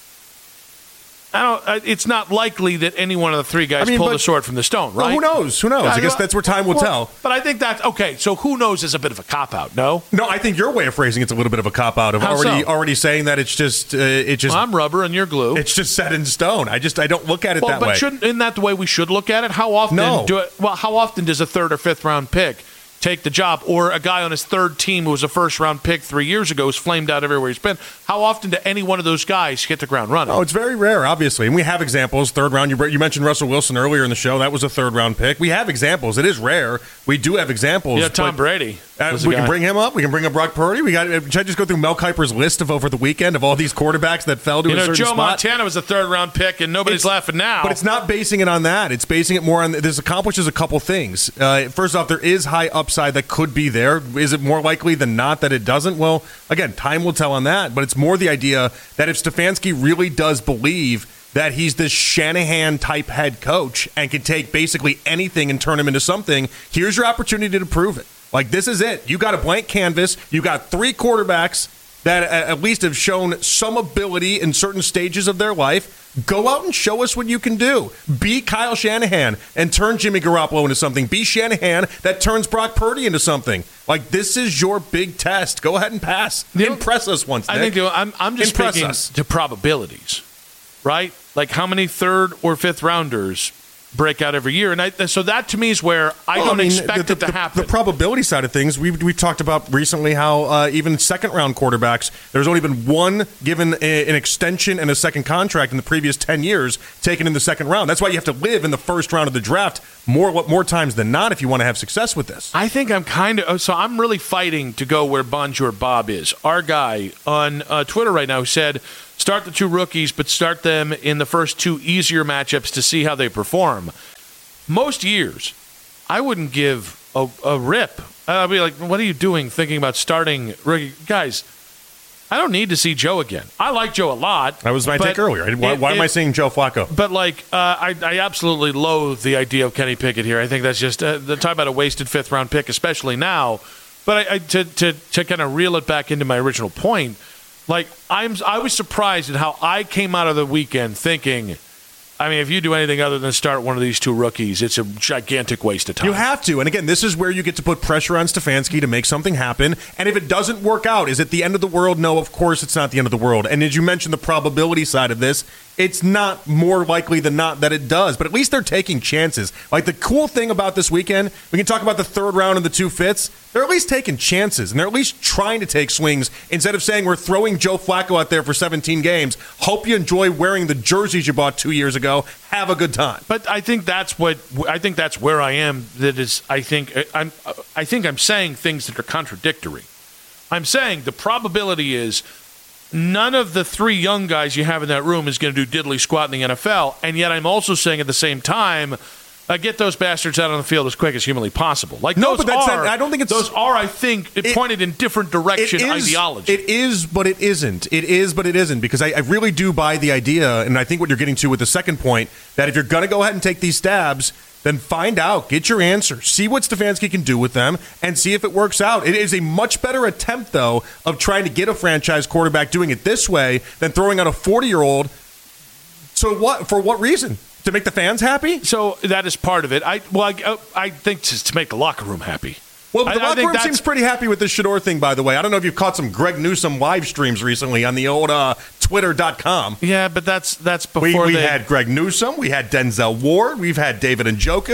I don't, it's not likely that any one of the three guys I mean, pulled but- a sword from the stone, right? Well, who knows? Who knows? I guess that's where time will Well, tell. But I think that's okay. So who knows is a bit of a cop out. No, No, I think your way of phrasing it's a little bit of a cop out of How already so? already saying that it's just uh, it just Well, I'm rubber and you're glue. it's just set in stone. I just I don't look at it Well, that but way. shouldn't isn't that the way we should look at it? How often No. do it? Well, how often does a third or fifth round pick take the job, or a guy on his third team who was a first round pick three years ago who's flamed out everywhere he's been? How often do any one of those guys hit the ground running? Oh, it's very rare, obviously, and we have examples. Third round, you, you mentioned Russell Wilson earlier in the show. That was a third round pick. We have examples. It is rare. We do have examples. yeah, Tom but- Brady. Uh, was a we guy. can bring him up. We can bring up Brock Purdy. We got. Should I just go through Mel Kiper's list of over the weekend of all these quarterbacks that fell to You a know, certain Joe spot? Montana was a third round pick, and nobody's It's- laughing now. But it's not basing it on that. It's basing it more on this accomplishes a couple things. Uh, first off, there is high upside that could be there. Is it more likely than not that it doesn't? Well, again, time will tell on that. But it's more the idea that if Stefanski really does believe that he's this Shanahan type head coach and can take basically anything and turn him into something, here's your opportunity to prove it. Like, this is it. You got a blank canvas. You got three quarterbacks that at least have shown some ability in certain stages of their life. Go out and show us what you can do. Be Kyle Shanahan and turn Jimmy Garoppolo into something. Be Shanahan that turns Brock Purdy into something. Like, this is your big test. Go ahead and pass. You know, Impress us once, I Nick. think you know, I'm, I'm just Impress speaking us. to probabilities, right? Like how many third or fifth rounders break out every year, and I, so that to me is where I Well, don't mean, expect the, it to the, happen. The probability side of things, we've, we've talked about recently how uh, even second round quarterbacks, there's only been one given a, an extension and a second contract in the previous ten years taken in the second round. That's why you have to live in the first round of the draft more more times than not if you want to have success with this. I think I'm kind of so I'm really fighting to go where Bonjour Bob is. Our guy on uh, Twitter right now said, start the two rookies, but start them in the first two easier matchups to see how they perform. Most years, I wouldn't give a, a rip. I'd be like, what are you doing thinking about starting rookie? Guys, I don't need to see Joe again. I like Joe a lot. That was my but take earlier. Why, it- why am it- I saying Joe Flacco? But, like, uh, I, I absolutely loathe the idea of Kenny Pickett here. I think that's just uh, the talk about a wasted fifth round pick, especially now. But I, I, to, to, to kind of reel it back into my original point, like, I'm, I was surprised at how I came out of the weekend thinking, I mean, if you do anything other than start one of these two rookies, it's a gigantic waste of time. You have to. And again, this is where you get to put pressure on Stefanski to make something happen. And if it doesn't work out, is it the end of the world? No, of course it's not the end of the world. And as you mentioned, the probability side of this, it's not more likely than not that it does. But at least they're taking chances. Like, the cool thing about this weekend, we can talk about the third round and the two fifths. They're at least taking chances, and they're at least trying to take swings instead of saying we're throwing Joe Flacco out there for seventeen games. Hope you enjoy wearing the jerseys you bought two years ago. Have a good time. But I think that's what I think that's where I am. That is, I think I'm. I think I'm saying things that are contradictory. I'm saying the probability is none of the three young guys you have in that room is going to do diddly squat in the N F L, and yet I'm also saying at the same time, uh, get those bastards out on the field as quick as humanly possible. Like No, those but that's are, not- I don't think it's- those are. I think it, It- pointed in different direction It is- ideology. It is, but it isn't. It is, but it isn't, because I, I really do buy the idea, and I think what you're getting to with the second point, that if you're going to go ahead and take these stabs, then find out, get your answer, see what Stefanski can do with them, and see if it works out. It is a much better attempt, though, of trying to get a franchise quarterback doing it this way than throwing out a forty-year-old. So what? For what reason? To make the fans happy? So that is part of it. I well, I, uh, I think just to make the locker room happy. Well, but the I- I locker think room that's- seems pretty happy with this Shador thing, by the way. I don't know if you've caught some Greg Newsom live streams recently on the old uh, Twitter dot com. Yeah, but that's that's We, before we they had Greg Newsom. We had Denzel Ward. We've had David Njoku.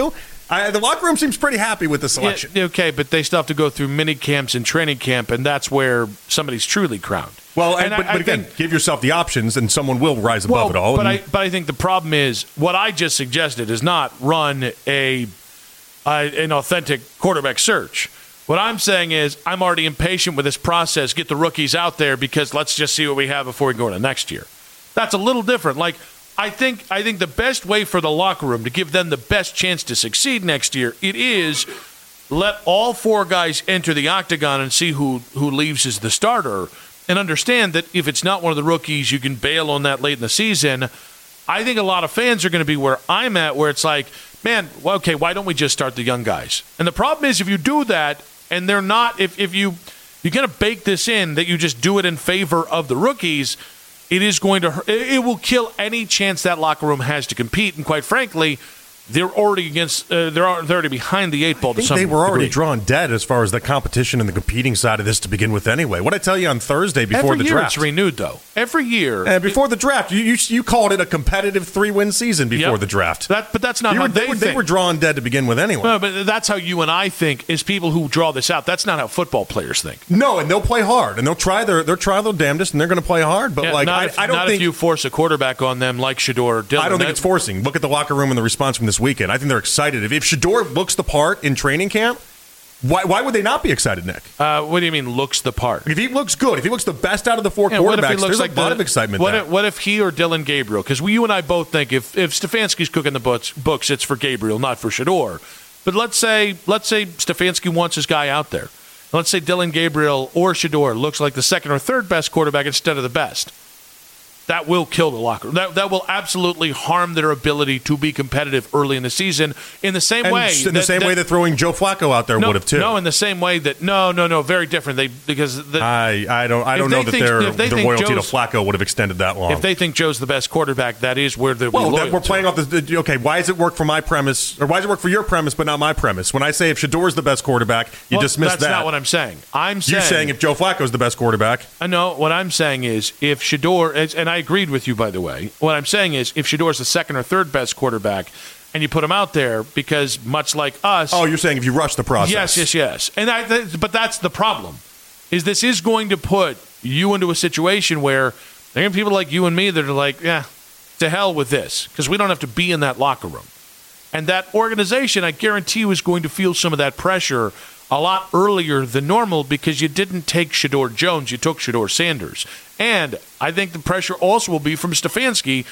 I, the locker room seems pretty happy with the selection. Yeah, okay, but they still have to go through mini camps and training camp, and that's where somebody's truly crowned. Well, and, and but, I, but I again, think, give yourself the options, and someone will rise above well, it all. But and, I, but I think the problem is what I just suggested is not run a, a an authentic quarterback search. What I'm saying is I'm already impatient with this process. Get the rookies out there because let's just see what we have before we go into next year. That's a little different. Like I think I think the best way for the locker room to give them the best chance to succeed next year, it is let all four guys enter the octagon and see who, who leaves as the starter. And understand that if it's not one of the rookies, you can bail on that late in the season. I think a lot of fans are going to be where I'm at, where it's like, man, well, okay, why don't we just start the young guys? And the problem is if you do that and they're not, if, if you, you're going to bake this in that you just do it in favor of the rookies, it is going to, it will kill any chance that locker room has to compete. And quite frankly, they're already against. Uh, they're already behind the eight ball. I think to some they were already degree. drawn dead as far as the competition and the competing side of this to begin with. Anyway, what I tell you on Thursday before Every the year draft, it's renewed though. Every year, and before the draft, you you, you called it a competitive three win season before Yep. the draft. That, but that's not You how were, they, they, were, think. they were drawn dead to begin with anyway. No, but that's how you and I think. Is people who draw this out. That's not how football players think. No, and they'll play hard, and they'll try their they'll try their damnedest, and they're going to play hard. But Yeah, like, not I, if, I don't not think if you force a quarterback on them like Shador or Dylan. I don't think That- it's forcing. Look at the locker room and the response from this weekend. I think they're excited. If, if Shador looks the part in training camp, why why would they not be excited, Nick? Uh, what do you mean looks the part? If he looks good, if he looks the best out of the four Yeah, what if he quarterbacks, looks there's like a lot the- of excitement What there. if, what if he or Dylan Gabriel? Because you and I both think if if Stefanski's cooking the books, books, it's for Gabriel, not for Shador. But let's say let's say Stefanski wants his guy out there. Let's say Dylan Gabriel or Shador looks like the second or third best quarterback instead of the best. That will kill the locker room. That, that will absolutely harm their ability to be competitive early in the season. In the same and way, in the that- same that- way that throwing Joe Flacco out there no, would have too. No, in the same way that no, no, no, very different. They because the, I I don't I if don't they know that think- their if they the think loyalty Joe's- to Flacco would have extended that long. if they think Joe's the best quarterback, that is where they're well, loyal that we're to. playing off the, the okay. Why does it work for my premise, or why does it work for your premise, but not my premise? When I say if Shador's the best quarterback, you Well, dismiss that's that. not what I'm saying. I'm You're saying, saying if Joe Flacco's the best quarterback. I know what I'm saying is if Shador, and I agreed with you by the way. What I'm saying is if Shador's the second or third best quarterback, and you put him out there because much like us. Oh, you're saying if you rush the process. Yes, yes, yes. And I, th- but that's the problem. Is this is going to put you into a situation where there are people like you and me that are like, yeah, to hell with this, because we don't have to be in that locker room. And that organization, I guarantee you, is going to feel some of that pressure a lot earlier than normal because you didn't take Shador Jones, you took Shador Sanders. And I think the pressure also will be from Stefanski,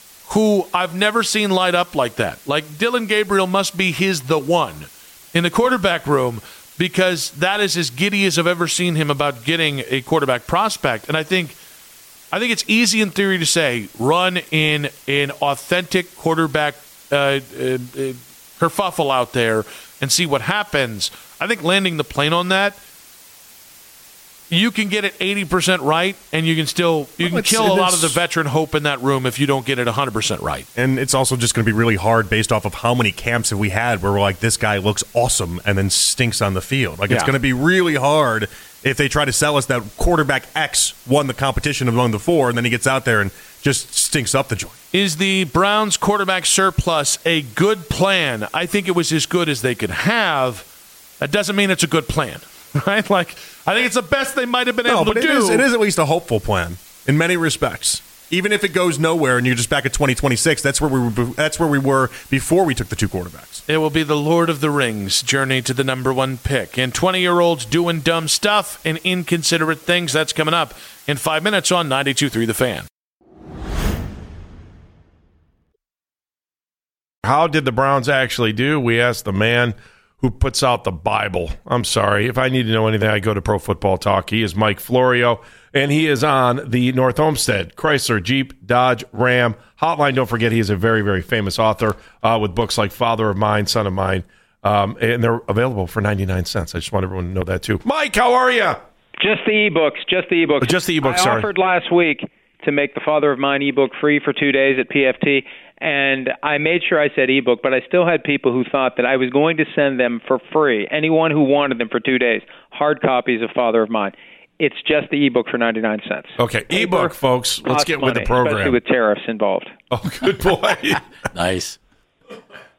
who I've never seen light up like that. Like Dylan Gabriel must be his the one in the quarterback room because that is as giddy as I've ever seen him about getting a quarterback prospect. And I think I think it's easy in theory to say run in an authentic quarterback uh, uh, uh, kerfuffle out there and see what happens. I think landing the plane on that, you can get it eighty percent right, and you can still you Well, can it's- kill a lot it's- of the veteran hope in that room if you don't get it one hundred percent right. And it's also just going to be really hard based off of how many camps have we had where we're like, this guy looks awesome and then stinks on the field. Like, it's Yeah. going to be really hard if they try to sell us that quarterback X won the competition among the four, and then he gets out there and just stinks up the joint. Is the Browns quarterback surplus a good plan? I think it was as good as they could have. That doesn't mean it's a good plan, right? Like, I think it's the best they might have been No, able but to it do. is, it is at least a hopeful plan in many respects. Even if it goes nowhere and you're just back at twenty twenty-six, that's where we were, that's where we were before we took the two quarterbacks. It will be the Lord of the Rings journey to the number one pick. And twenty-year-olds doing dumb stuff and inconsiderate things. That's coming up in five minutes on ninety-two point three The Fan. How did the Browns actually do? We asked the man who puts out the Bible. I'm sorry. If I need to know anything, I go to Pro Football Talk. He is Mike Florio, and he is on the North Olmsted Chrysler, Jeep, Dodge, Ram hotline. Don't forget, he is a very, very famous author uh, with books like Father of Mine, Son of Mine, um, and they're available for ninety-nine cents. I just want everyone to know that, too. Mike, how are you? Just the ebooks. Just the ebooks. Just the ebooks, I sorry. offered last week to make the Father of Mine ebook free for two days at P F T, and I made sure I said ebook, but I still had people who thought that I was going to send them for free, anyone who wanted them for two days, hard copies of Father of Mine. It's just the ebook for ninety-nine cents. Okay, Paper ebook, folks. Let's costs get with the money, program. especially with tariffs involved. Oh, good boy. Nice.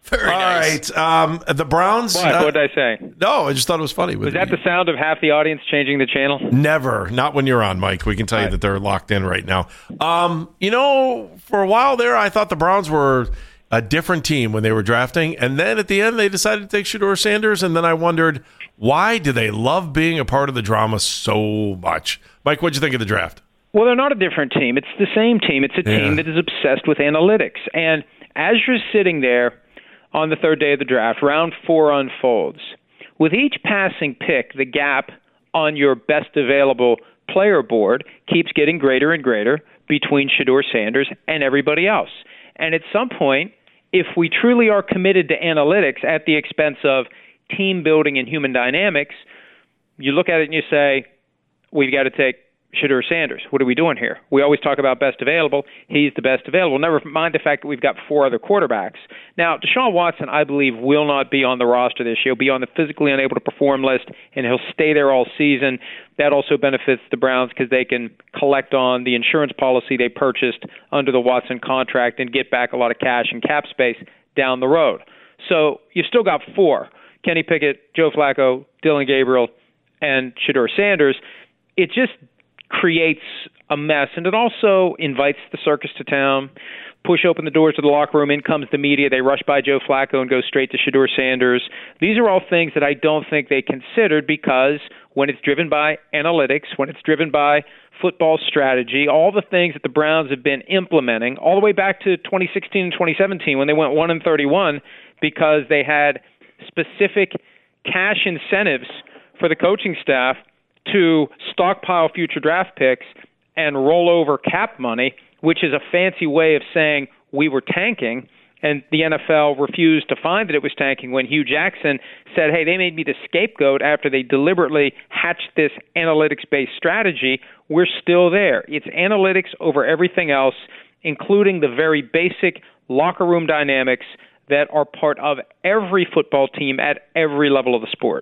Very All nice. right. Um, the Browns. What? uh, what did I say? No, I just thought it was funny. Was that the sound of half the audience changing the channel? Never. Not when you're on, Mike. We can tell you that they're locked in right now. Um, you know, for a while there, I thought the Browns were a different team when they were drafting. And then at the end, they decided to take Shedeur Sanders. And then I wondered, why do they love being a part of the drama so much? Mike, what'd you think of the draft? Well, they're not a different team. It's the same team. It's a Yeah. team that is obsessed with analytics. And as you're sitting there on the third day of the draft, round four unfolds. With each passing pick, the gap on your best available player board keeps getting greater and greater between Shedeur Sanders and everybody else. And at some point, if we truly are committed to analytics at the expense of team building and human dynamics, you look at it and you say, we've got to take Shedeur Sanders. What are we doing here? We always talk about best available. He's the best available. Never mind the fact that we've got four other quarterbacks. Now, Deshaun Watson, I believe, will not be on the roster this year. He'll be on the physically unable to perform list, and he'll stay there all season. That also benefits the Browns because they can collect on the insurance policy they purchased under the Watson contract and get back a lot of cash and cap space down the road. So you've still got four: Kenny Pickett, Joe Flacco, Dylan Gabriel, and Shedeur Sanders. It just creates a mess, and it also invites the circus to town. Push open the doors to the locker room, in comes the media. They rush by Joe Flacco and go straight to Shedeur Sanders. These are all things that I don't think they considered, because when it's driven by analytics, when it's driven by football strategy, all the things that the Browns have been implementing all the way back to twenty sixteen and twenty seventeen when they went one and thirty-one, because they had specific cash incentives for the coaching staff to stockpile future draft picks and roll over cap money, which is a fancy way of saying we were tanking, and the N F L refused to find that it was tanking when Hugh Jackson said, hey, they made me the scapegoat after they deliberately hatched this analytics-based strategy. We're still there. It's analytics over everything else, including the very basic locker room dynamics that are part of every football team at every level of the sport.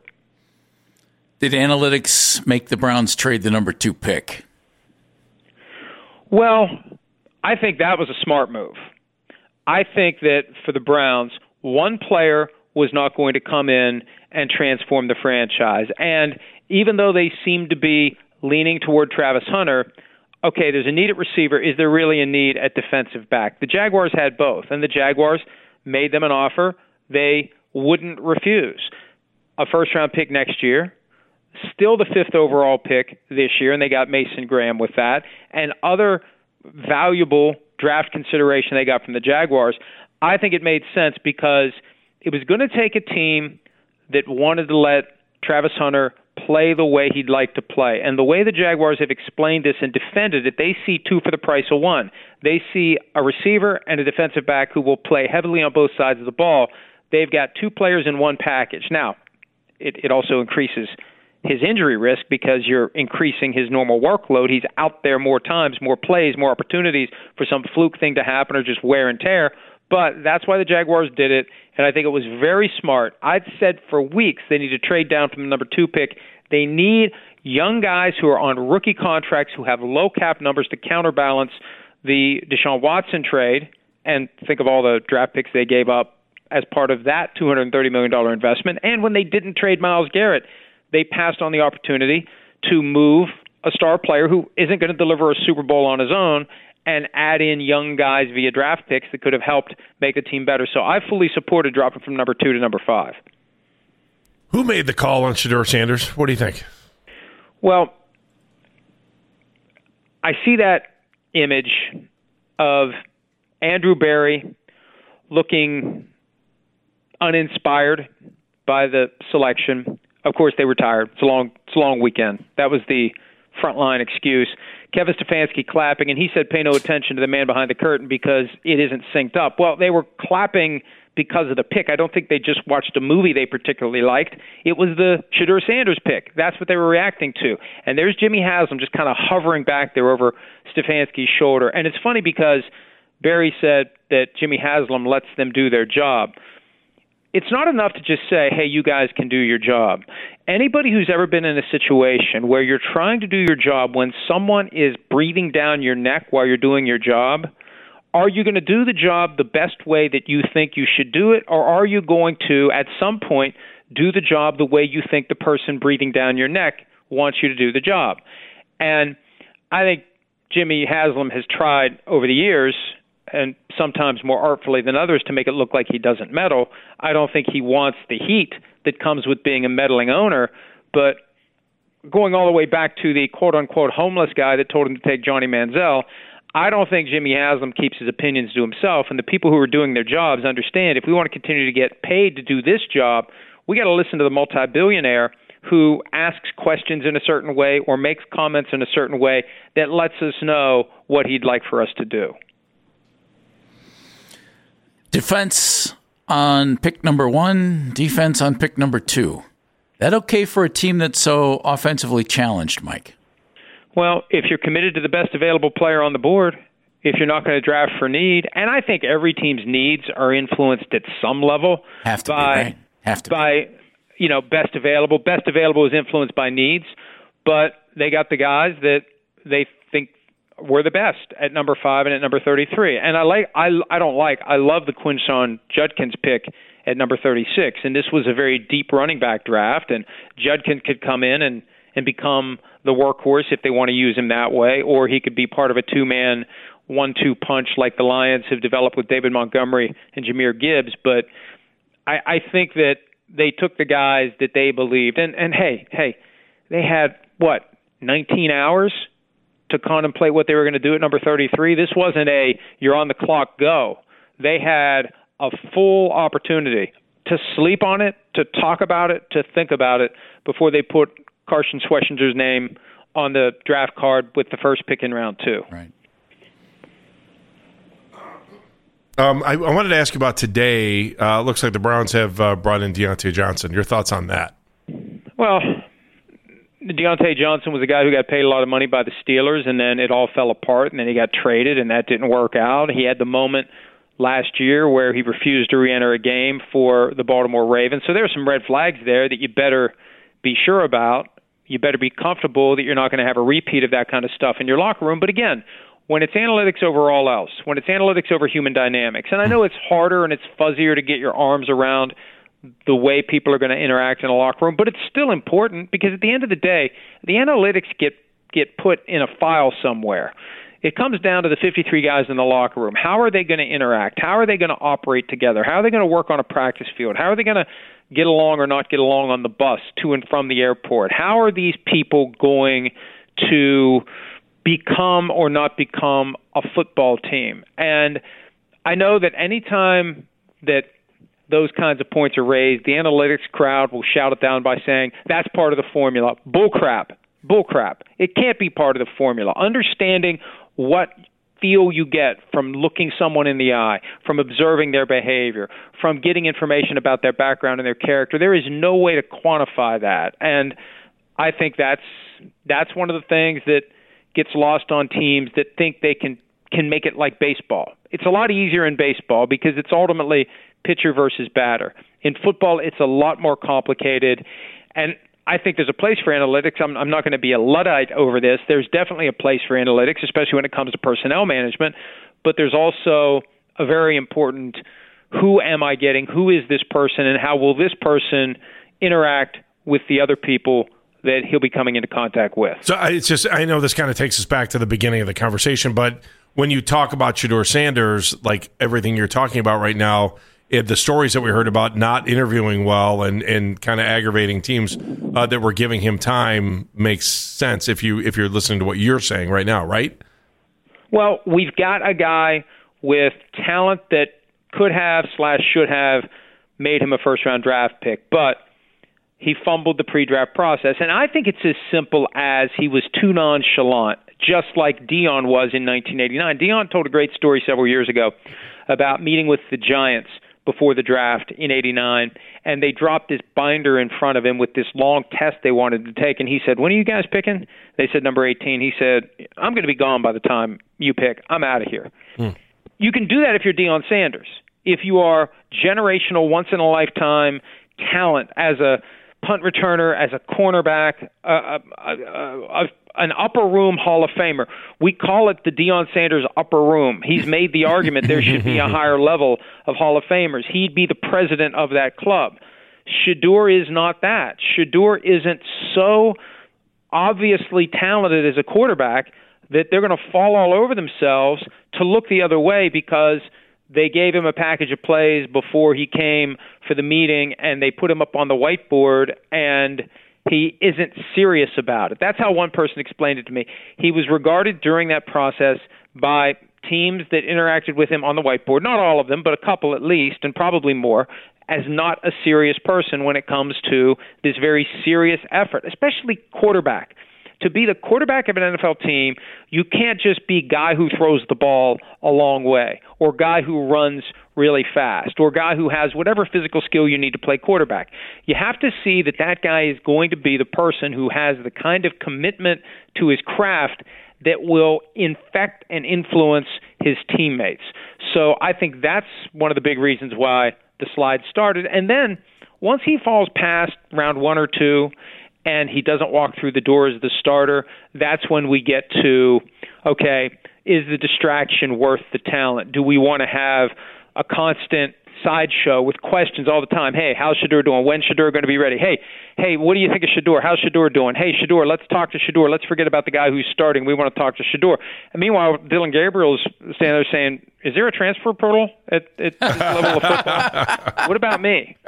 Did analytics make the Browns trade the number two pick? Well, I think that was a smart move. I think that for the Browns, one player was not going to come in and transform the franchise. And even though they seem to be leaning toward Travis Hunter, okay, there's a need at receiver. Is there really a need at defensive back? The Jaguars had both, and the Jaguars made them an offer they wouldn't refuse. A first-round pick next year, still the fifth overall pick this year, and they got Mason Graham with that, and other valuable draft consideration they got from the Jaguars. I think it made sense because it was going to take a team that wanted to let Travis Hunter play the way he'd like to play. And the way the Jaguars have explained this and defended it, they see two for the price of one. They see a receiver and a defensive back who will play heavily on both sides of the ball. They've got two players in one package. Now, it, it also increases his injury risk because you're increasing his normal workload. He's out there more times, more plays, more opportunities for some fluke thing to happen or just wear and tear. But that's why the Jaguars did it, and I think it was very smart. I've said for weeks they need to trade down from the number two pick. They need young guys who are on rookie contracts who have low cap numbers to counterbalance the Deshaun Watson trade, and think of all the draft picks they gave up as part of that two hundred thirty million dollars investment. And when they didn't trade Myles Garrett, they passed on the opportunity to move a star player who isn't going to deliver a Super Bowl on his own and add in young guys via draft picks that could have helped make the team better. So I fully supported dropping from number two to number five. Who made the call on Shedeur Sanders? What do you think? Well, I see that image of Andrew Berry looking uninspired by the selection. Of course, they were tired. It's a long, it's a long weekend. That was the frontline excuse. Kevin Stefanski clapping, and he said, pay no attention to the man behind the curtain because it isn't synced up. Well, they were clapping because of the pick. I don't think they just watched a movie they particularly liked. It was the Shedeur Sanders pick. That's what they were reacting to. And there's Jimmy Haslam just kind of hovering back there over Stefanski's shoulder. And it's funny because Barry said that Jimmy Haslam lets them do their job. It's not enough to just say, hey, you guys can do your job. Anybody who's ever been in a situation where you're trying to do your job when someone is breathing down your neck while you're doing your job Are you going to do the job the best way that you think you should do it, or are you going to, at some point, do the job the way you think the person breathing down your neck wants you to do the job? And I think Jimmy Haslam has tried over the years, and sometimes more artfully than others, to make it look like he doesn't meddle. I don't think he wants the heat that comes with being a meddling owner, but going all the way back to the quote-unquote homeless guy that told him to take Johnny Manziel, I don't think Jimmy Haslam keeps his opinions to himself, and the people who are doing their jobs understand if we want to continue to get paid to do this job, we got to listen to the multi-billionaire who asks questions in a certain way or makes comments in a certain way that lets us know what he'd like for us to do. Defense on pick number one, defense on pick number two. That okay for a team that's so offensively challenged, Mike? Well, if you're committed to the best available player on the board, if you're not going to draft for need, and I think every team's needs are influenced at some level Have to by, be, right? Have to by be. you know, best available. Best available is influenced by needs, but they got the guys that they think were the best at number five and at number thirty-three. And I like, I, I don't like, I love the Quinshon Judkins pick at number thirty-six. And this was a very deep running back draft, and Judkins could come in and, and become the workhorse if they want to use him that way, or he could be part of a two-man one two punch like the Lions have developed with David Montgomery and Jahmyr Gibbs. But I, I think that they took the guys that they believed. And, and hey, hey, they had, what, nineteen hours to contemplate what they were going to do at number thirty-three? This wasn't a you're on the clock, go. They had a full opportunity to sleep on it, to talk about it, to think about it before they put Carson Schweschinger's name on the draft card with the first pick in round two. Right. Um, I, I wanted to ask you about today. Uh, looks like the Browns have uh, brought in Deontay Johnson. Your thoughts on that? Well, Deontay Johnson was a guy who got paid a lot of money by the Steelers, and then it all fell apart, and then he got traded, and that didn't work out. He had the moment last year where he refused to re-enter a game for the Baltimore Ravens. So there are some red flags there that you better be sure about. You better be comfortable that you're not going to have a repeat of that kind of stuff in your locker room. But again, when it's analytics over all else, when it's analytics over human dynamics, and I know it's harder and it's fuzzier to get your arms around the way people are going to interact in a locker room, but it's still important because at the end of the day, the analytics get get put in a file somewhere. It comes down to the fifty-three guys in the locker room. How are they going to interact? How are they going to operate together? How are they going to work on a practice field? How are they going to get along or not get along on the bus to and from the airport? How are these people going to become or not become a football team? And I know that anytime that those kinds of points are raised, the analytics crowd will shout it down by saying, that's part of the formula. Bull crap. Bull crap. It can't be part of the formula. Understanding what feel you get from looking someone in the eye, from observing their behavior, from getting information about their background and their character, there is no way to quantify that. And I think that's that's one of the things that gets lost on teams that think they can can make it like baseball. It's a lot easier in baseball because it's ultimately pitcher versus batter. In football, it's a lot more complicated, and I think there's a place for analytics. I'm, I'm not going to be a Luddite over this. There's definitely a place for analytics, especially when it comes to personnel management, but there's also a very important who am I getting, who is this person, and how will this person interact with the other people that he'll be coming into contact with. So I- it's just, I know this kind of takes us back to the beginning of the conversation, but when you talk about Shedeur Sanders, like everything you're talking about right now, it, the stories that we heard about not interviewing well and, and kind of aggravating teams uh, that were giving him time makes sense if you if you're listening to what you're saying right now, right? Well, we've got a guy with talent that could have slash should have made him a first round draft pick, but he fumbled the pre-draft process, and I think it's as simple as he was too nonchalant, just like Dion was in nineteen eighty-nine. Dion told a great story several years ago about meeting with the Giants before the draft in eighty-nine, and they dropped this binder in front of him with this long test they wanted to take, and he said, when are you guys picking? They said number eighteen. He said, I'm going to be gone by the time you pick. I'm out of here. Hmm. You can do that if you're Deion Sanders. If you are generational, once-in-a-lifetime talent as a punt returner, as a cornerback, a, a, a, an upper room Hall of Famer. We call it the Deion Sanders upper room. He's made the argument there should be a higher level of Hall of Famers. He'd be the president of that club. Shedeur is not that. Shedeur isn't so obviously talented as a quarterback that they're going to fall all over themselves to look the other way because they gave him a package of plays before he came for the meeting and they put him up on the whiteboard and he isn't serious about it. That's how one person explained it to me. He was regarded during that process by teams that interacted with him on the whiteboard, not all of them, but a couple at least, and probably more, as not a serious person when it comes to this very serious effort, especially quarterback. To be the quarterback of an N F L team, you can't just be guy who throws the ball a long way or guy who runs really fast or guy who has whatever physical skill you need to play quarterback. You have to see that that guy is going to be the person who has the kind of commitment to his craft that will infect and influence his teammates. So I think that's one of the big reasons why the slide started. And then once he falls past round one or two and he doesn't walk through the door as the starter, that's when we get to, okay, is the distraction worth the talent? Do we want to have a constant sideshow with questions all the time? Hey, how's Shedeur doing? When's Shedeur going to be ready? Hey, hey, what do you think of Shedeur? How's Shedeur doing? Hey, Shedeur, let's talk to Shedeur. Let's forget about the guy who's starting. We want to talk to Shedeur. And meanwhile, Dillon Gabriel's standing there saying, is there a transfer portal at, at this level of football? What about me?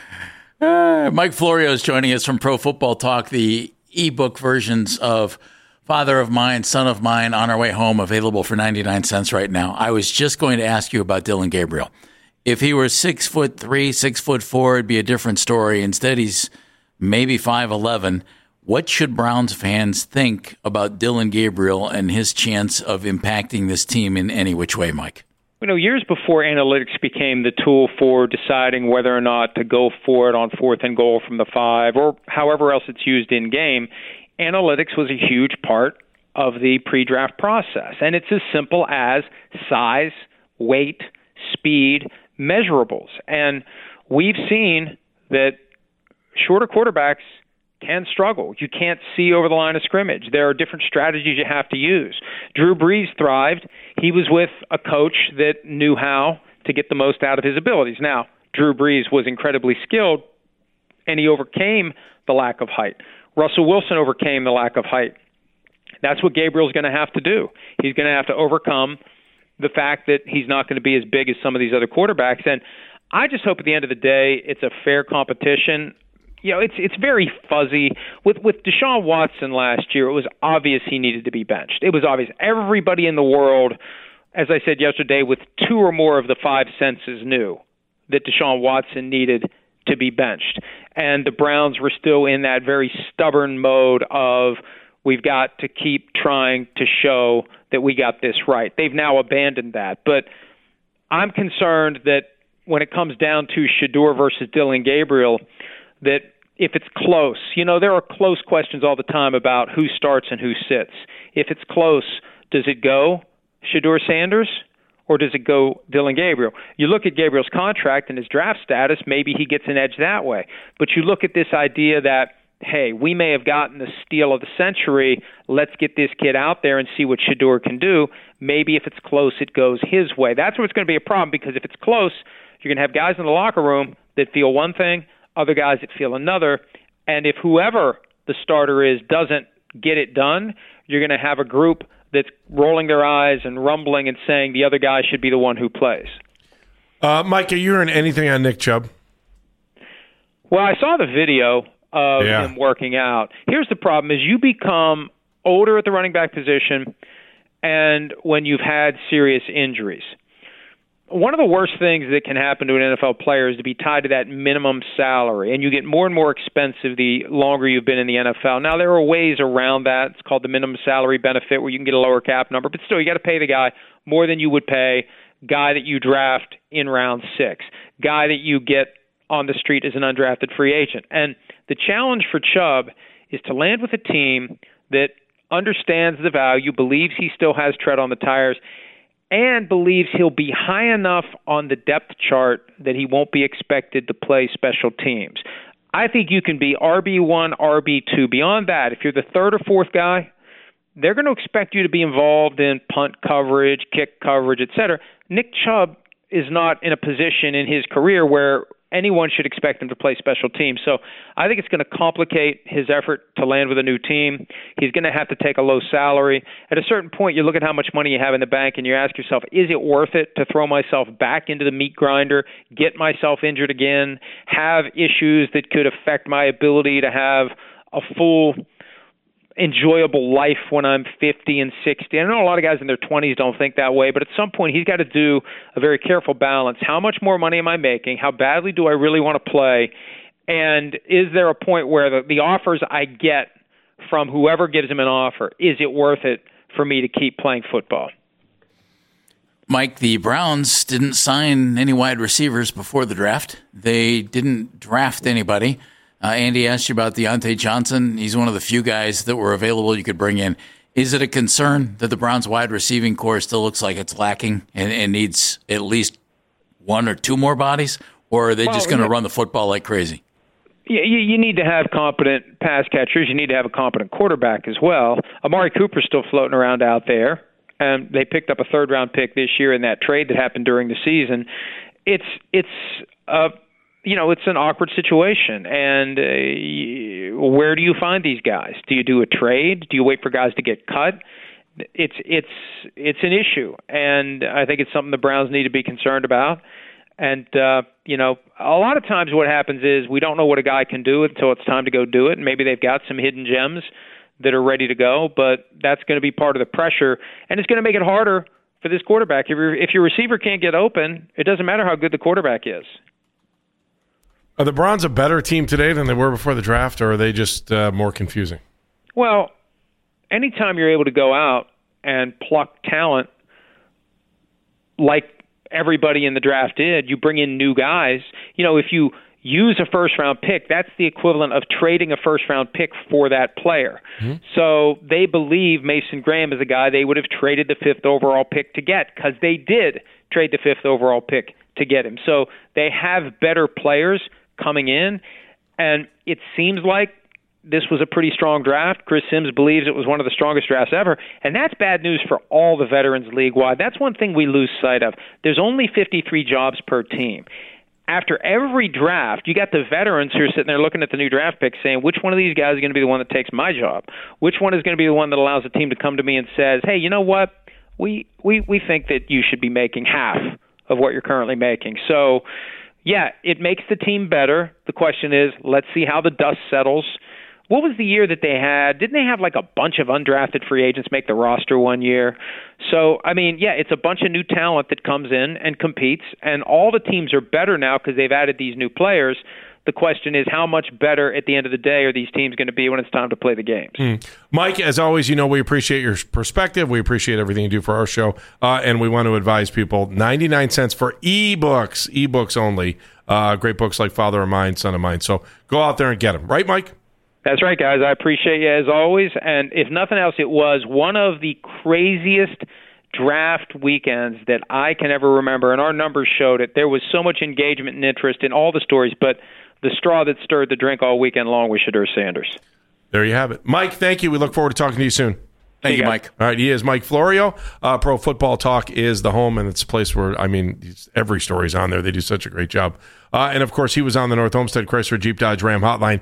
Uh, Mike Florio is joining us from Pro Football Talk, the ebook versions of Father of Mine, Son of Mine, On Our Way Home, available for ninety-nine cents right now. I was just going to ask you about Dillon Gabriel. If he were six foot three, six foot four, it'd be a different story. Instead, he's maybe five eleven. What should Browns fans think about Dillon Gabriel and his chance of impacting this team in any which way, Mike? You know, years before analytics became the tool for deciding whether or not to go for it on fourth and goal from the five or however else it's used in game, analytics was a huge part of the pre-draft process. And it's as simple as size, weight, speed, measurables. And we've seen that shorter quarterbacks can struggle. You can't see over the line of scrimmage. There are different strategies you have to use. Drew Brees thrived. He was with a coach that knew how to get the most out of his abilities. Now, Drew Brees was incredibly skilled, and he overcame the lack of height. Russell Wilson overcame the lack of height. That's what Gabriel's going to have to do. He's going to have to overcome the fact that he's not going to be as big as some of these other quarterbacks. And I just hope at the end of the day it's a fair competition. You know, it's it's very fuzzy. With with Deshaun Watson last year, it was obvious he needed to be benched. It was obvious. Everybody in the world, as I said yesterday, with two or more of the five senses knew that Deshaun Watson needed to be benched. And the Browns were still in that very stubborn mode of we've got to keep trying to show that we got this right. They've now abandoned that. But I'm concerned that when it comes down to Shedeur versus Dillon Gabriel, that if it's close, you know, there are close questions all the time about who starts and who sits. If it's close, does it go Shedeur Sanders or does it go Dillon Gabriel? You look at Gabriel's contract and his draft status, maybe he gets an edge that way. But you look at this idea that, hey, we may have gotten the steal of the century. Let's get this kid out there and see what Shedeur can do. Maybe if it's close, it goes his way. That's where it's going to be a problem, because if it's close, you're going to have guys in the locker room that feel one thing, other guys that feel another. And if whoever the starter is doesn't get it done, you're going to have a group that's rolling their eyes and rumbling and saying the other guy should be the one who plays. Uh, Mike, are you hearing anything on Nick Chubb? Well, I saw the video of yeah. him working out. Here's the problem is you become older at the running back position and when you've had serious injuries. One of the worst things that can happen to an N F L player is to be tied to that minimum salary, and you get more and more expensive the longer you've been in the N F L. Now, there are ways around that. It's called the minimum salary benefit, where you can get a lower cap number, but still, you got to pay the guy more than you would pay guy that you draft in round six, guy that you get on the street as an undrafted free agent. And the challenge for Chubb is to land with a team that understands the value, believes he still has tread on the tires, and believes he'll be high enough on the depth chart that he won't be expected to play special teams. I think you can be R B one, R B two. Beyond that, if you're the third or fourth guy, they're going to expect you to be involved in punt coverage, kick coverage, et cetera. Nick Chubb is not in a position in his career where anyone should expect him to play special teams. So I think it's going to complicate his effort to land with a new team. He's going to have to take a low salary. At a certain point, you look at how much money you have in the bank and you ask yourself, is it worth it to throw myself back into the meat grinder, get myself injured again, have issues that could affect my ability to have a full enjoyable life when I'm fifty and sixty. I know a lot of guys in their twenties don't think that way, but at some point he's got to do a very careful balance. How much more money am I making? How badly do I really want to play? And is there a point where the, the offers I get from whoever gives him an offer, is it worth it for me to keep playing football? Mike, the Browns didn't sign any wide receivers before the draft. They didn't draft anybody. Uh, Andy asked you about Deontay Johnson. He's one of the few guys that were available you could bring in. Is it a concern that the Browns wide receiving core still looks like it's lacking and, and needs at least one or two more bodies? Or are they well, just going to run the football like crazy? You, you need to have competent pass catchers. You need to have a competent quarterback as well. Amari Cooper's still floating around out there. And they picked up a third-round pick this year in that trade that happened during the season. It's it's uh, you know, it's an awkward situation. And uh, where do you find these guys? Do you do a trade? Do you wait for guys to get cut? It's it's it's an issue, and I think it's something the Browns need to be concerned about. And uh, you know, a lot of times what happens is we don't know what a guy can do until it's time to go do it. And maybe they've got some hidden gems that are ready to go, but that's going to be part of the pressure, and it's going to make it harder for this quarterback. If your if your receiver can't get open, it doesn't matter how good the quarterback is. Are the Browns a better team today than they were before the draft, or are they just uh, more confusing? Well, anytime you're able to go out and pluck talent like everybody in the draft did, you bring in new guys. You know, if you use a first-round pick, that's the equivalent of trading a first-round pick for that player. Mm-hmm. So they believe Mason Graham is a guy they would have traded the fifth overall pick to get, because they did trade the fifth overall pick to get him. So they have better players coming in, and it seems like this was a pretty strong draft. Chris Sims believes it was one of the strongest drafts ever, and that's bad news for all the veterans league-wide. That's one thing we lose sight of. There's only fifty-three jobs per team. After every draft, you got the veterans who are sitting there looking at the new draft picks saying, which one of these guys is going to be the one that takes my job? Which one is going to be the one that allows the team to come to me and says, hey, you know what? We we we think that you should be making half of what you're currently making. So, yeah, it makes the team better. The question is, let's see how the dust settles. What was the year that they had? Didn't they have like a bunch of undrafted free agents make the roster one year? So, I mean, yeah, it's a bunch of new talent that comes in and competes, and all the teams are better now because they've added these new players. The question is, how much better at the end of the day are these teams going to be when it's time to play the games? Mm. Mike, as always, you know, we appreciate your perspective. We appreciate everything you do for our show. Uh, and we want to advise people, ninety-nine cents for ebooks, ebooks only. Uh, great books like Father of Mine, Son of Mine. So go out there and get them. Right, Mike? That's right, guys. I appreciate you as always. And if nothing else, it was one of the craziest draft weekends that I can ever remember. And our numbers showed it. There was so much engagement and interest in all the stories, but the straw that stirred the drink all weekend long was Shedeur Sanders. There you have it. Mike, thank you. We look forward to talking to you soon. Thank you, Mike. All right, he is Mike Florio. Uh, Pro Football Talk is the home, and it's a place where, I mean, every story's on there. They do such a great job. Uh, and, of course, he was on the North Olmsted Chrysler Jeep Dodge Ram hotline.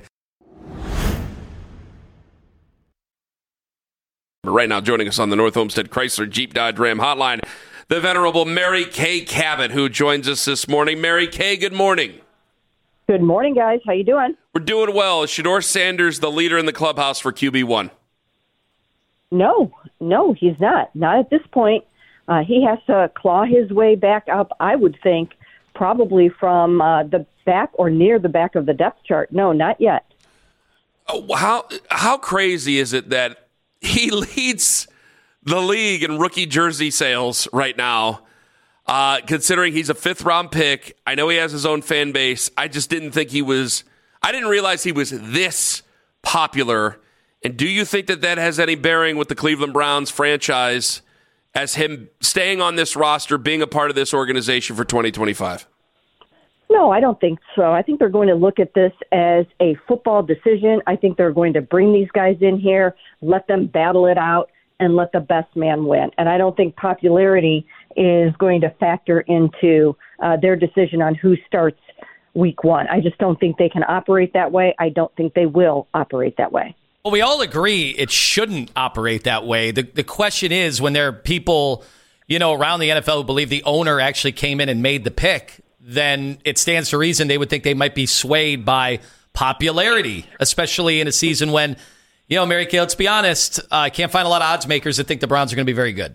Right now, joining us on the North Olmsted Chrysler Jeep Dodge Ram hotline, the venerable Mary Kay Cabot, who joins us this morning. Mary Kay, good morning. Good morning, guys. How you doing? We're doing well. Is Shedeur Sanders the leader in the clubhouse for Q B one? No, no, he's not. Not at this point. Uh, he has to claw his way back up, I would think, probably from uh, the back or near the back of the depth chart. No, not yet. Oh, how how crazy is it that he leads the league in rookie jersey sales right now, uh, considering he's a fifth-round pick? I know he has his own fan base. I just didn't think he was – I didn't realize he was this popular. And do you think that that has any bearing with the Cleveland Browns franchise as him staying on this roster, being a part of this organization for twenty twenty-five? No, I don't think so. I think they're going to look at this as a football decision. I think they're going to bring these guys in here, let them battle it out, and let the best man win. And I don't think popularity is going to factor into uh, their decision on who starts week one. I just don't think they can operate that way. I don't think they will operate that way. Well, we all agree it shouldn't operate that way. The the question is, when there are people, you know, around the N F L who believe the owner actually came in and made the pick, then it stands to reason they would think they might be swayed by popularity, especially in a season when, you know, Mary Kay, let's be honest, I uh, can't find a lot of odds makers that think the Browns are going to be very good.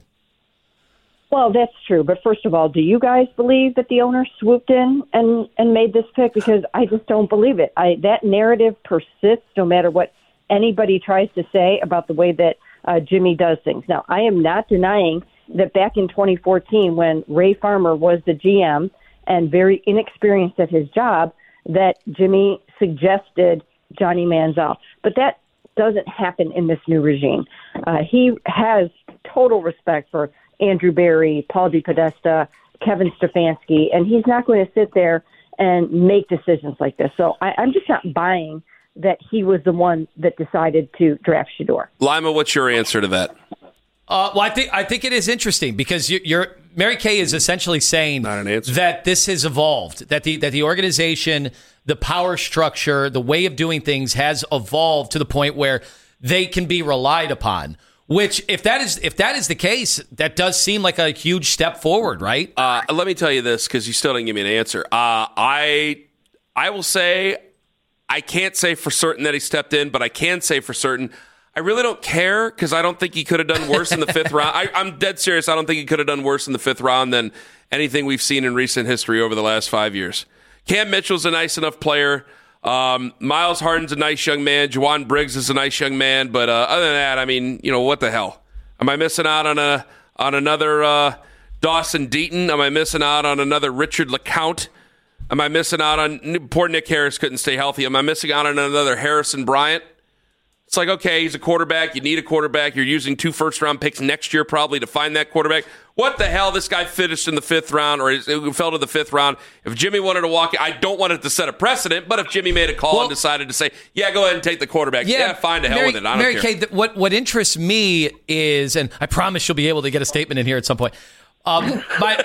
Well, that's true. But first of all, do you guys believe that the owner swooped in and, and made this pick? Because I just don't believe it. I, that narrative persists no matter what anybody tries to say about the way that uh, Jimmy does things. Now, I am not denying that back in twenty fourteen, when Ray Farmer was the G M and very inexperienced at his job, that Jimmy suggested Johnny Manziel. But that doesn't happen in this new regime. Uh, he has total respect for Andrew Berry, Paul DePodesta, Kevin Stefanski, and he's not going to sit there and make decisions like this. So I, I'm just not buying that he was the one that decided to draft Shedeur. Lima, what's your answer to that? Uh, well, I think I think it is interesting because you're, you're Mary Kay is essentially saying that this has evolved, that the that the organization, the power structure, the way of doing things has evolved to the point where they can be relied upon. Which, if that is if that is the case, that does seem like a huge step forward, right? Uh, let me tell you this, because you still didn't give me an answer. Uh, I I will say I can't say for certain that he stepped in, but I can say for certain I really don't care because I don't think he could have done worse in the fifth round. I, I'm dead serious. I don't think he could have done worse in the fifth round than anything we've seen in recent history over the last five years. Cam Mitchell's a nice enough player. Um, Miles Harden's a nice young man. Juwan Briggs is a nice young man. But uh, other than that, I mean, you know, what the hell? Am I missing out on a on another uh, Dawson Deaton? Am I missing out on another Richard LeCount? Am I missing out on poor Nick Harris couldn't stay healthy? Am I missing out on another Harrison Bryant? It's like, okay, he's a quarterback. You need a quarterback. You're using two first-round picks next year probably to find that quarterback. What the hell? This guy finished in the fifth round, or it fell to the fifth round. If Jimmy wanted to walk, I don't want it to set a precedent, but if Jimmy made a call well, and decided to say, yeah, go ahead and take the quarterback, yeah, yeah fine, to hell Mary, with it. I don't Mary care. Kay, what, what interests me is, and I promise you'll be able to get a statement in here at some point, um, my,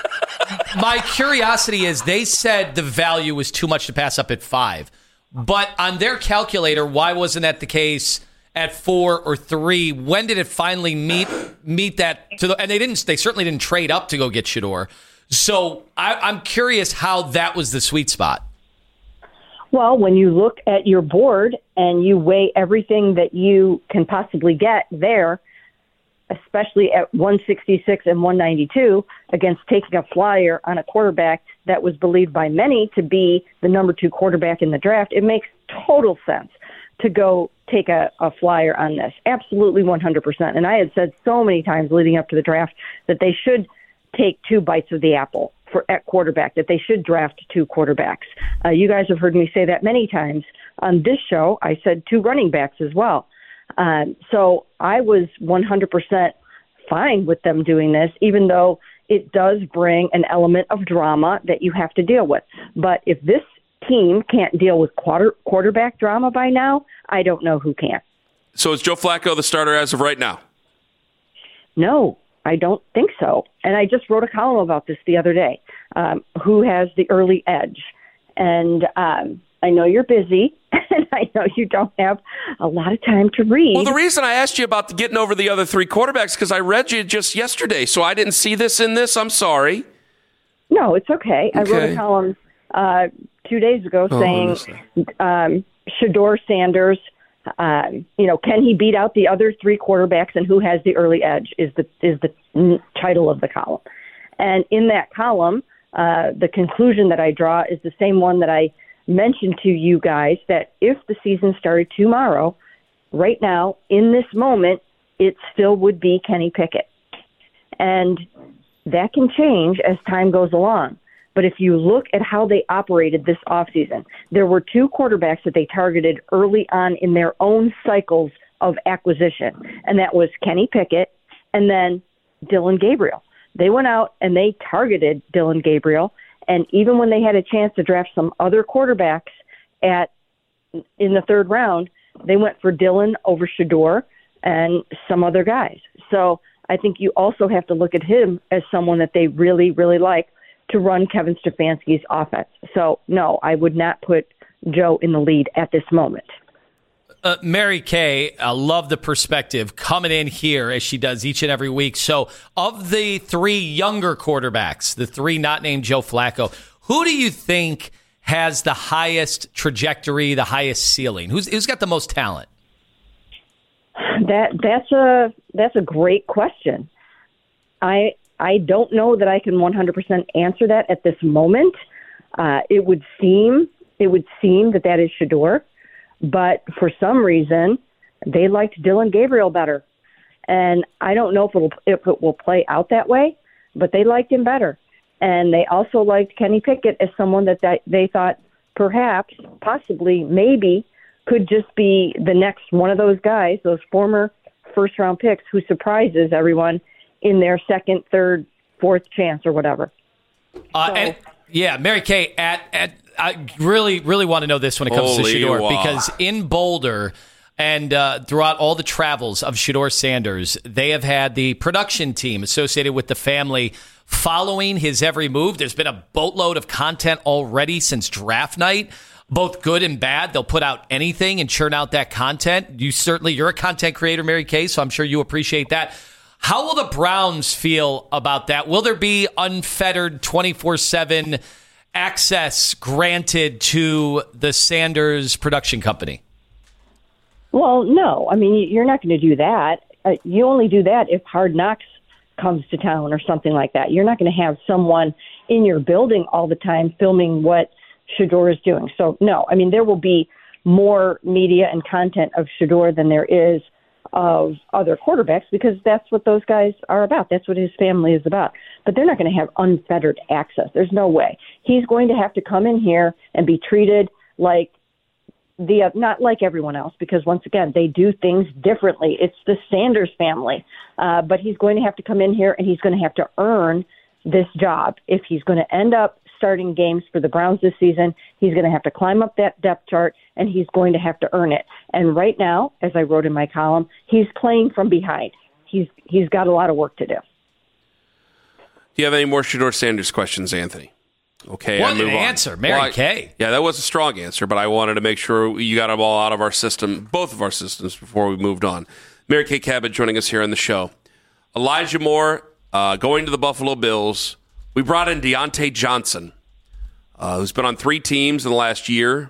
my curiosity is they said the value was too much to pass up at five. But on their calculator, why wasn't that the case at four or three? When did it finally meet meet that? To the, and they didn't. They certainly didn't trade up to go get Shedeur. So I, I'm curious how that was the sweet spot. Well, when you look at your board and you weigh everything that you can possibly get there, especially at one sixty-six and one ninety-two, against taking a flyer on a quarterback that was believed by many to be the number two quarterback in the draft, it makes total sense to go take a, a flyer on this. Absolutely one hundred percent. And I had said so many times leading up to the draft that they should take two bites of the apple for at quarterback, that they should draft two quarterbacks. Uh, you guys have heard me say that many times on this show. I said two running backs as well. Um, so I was one hundred percent fine with them doing this, even though it does bring an element of drama that you have to deal with. But if this team can't deal with quarter, quarterback drama by now, I don't know who can. So is Joe Flacco the starter as of right now? No, I don't think so. And I just wrote a column about this the other day. Um, who has the early edge? And um, I know you're busy, and I know you don't have a lot of time to read. Well, the reason I asked you about the getting over the other three quarterbacks because I read you just yesterday, so I didn't see this in this. I'm sorry. No, it's okay. okay. I wrote a column uh, two days ago oh, saying um, Shedeur Sanders, um, you know, can he beat out the other three quarterbacks, and who has the early edge is the is the title of the column. And in that column, uh, the conclusion that I draw is the same one that I mentioned to you guys, that if the season started tomorrow, right now, in this moment, it still would be Kenny Pickett. And that can change as time goes along. But if you look at how they operated this offseason, there were two quarterbacks that they targeted early on in their own cycles of acquisition, and that was Kenny Pickett and then Dillon Gabriel. They went out and they targeted Dillon Gabriel, and even when they had a chance to draft some other quarterbacks at in the third round, they went for Dillon over Shedeur and some other guys. So I think you also have to look at him as someone that they really, really like to run Kevin Stefanski's offense. So, no, I would not put Joe in the lead at this moment. Uh, Mary Kay, I love the perspective coming in here as she does each and every week. So of the three younger quarterbacks, the three not named Joe Flacco, who do you think has the highest trajectory, the highest ceiling? Who's, who's got the most talent? That that's a that's a great question. I I don't know that I can one hundred percent answer that at this moment. Uh, it would seem it would seem that that is Shedeur. But for some reason, they liked Dylan Gabriel better. And I don't know if it will, if it will play out that way, but they liked him better. And they also liked Kenny Pickett as someone that they thought perhaps, possibly, maybe could just be the next one of those guys, those former first-round picks who surprises everyone in their second, third, fourth chance or whatever. Uh, so, and, yeah, Mary Kay, at, at I really, really want to know this when it comes Holy to Shedeur, wow. because in Boulder and uh, throughout all the travels of Shedeur Sanders, they have had the production team associated with the family following his every move. There's been a boatload of content already since draft night, both good and bad. They'll put out anything and churn out that content. You certainly, you're a content creator, Mary Kay, so I'm sure you appreciate that. How will the Browns feel about that? Will there be unfettered twenty-four seven access granted to the Sanders production company? Well, no. I mean, you're not going to do that. Uh, you only do that if Hard Knocks comes to town or something like that. You're not going to have someone in your building all the time filming what Shedeur is doing. So, no. I mean, there will be more media and content of Shedeur than there is of other quarterbacks because that's what those guys are about. That's what his family is about. But they're not going to have unfettered access. There's no way. He's going to have to come in here and be treated like the, uh, not like everyone else, because once again, they do things differently. It's the Sanders family. Uh, but he's going to have to come in here and he's going to have to earn this job. If he's going to end up starting games for the Browns this season, he's going to have to climb up that depth chart and he's going to have to earn it. And right now, as I wrote in my column, he's playing from behind. He's he's got a lot of work to do. Do you have any more Shedeur Sanders questions, Anthony? Okay, what I move an on. answer, Mary well, I, Kay. Yeah, that was a strong answer, but I wanted to make sure you got them all out of our system, both of our systems, before we moved on. Mary Kay Cabot joining us here on the show. Elijah Moore uh, going to the Buffalo Bills. We brought in Deontay Johnson, uh, who's been on three teams in the last year.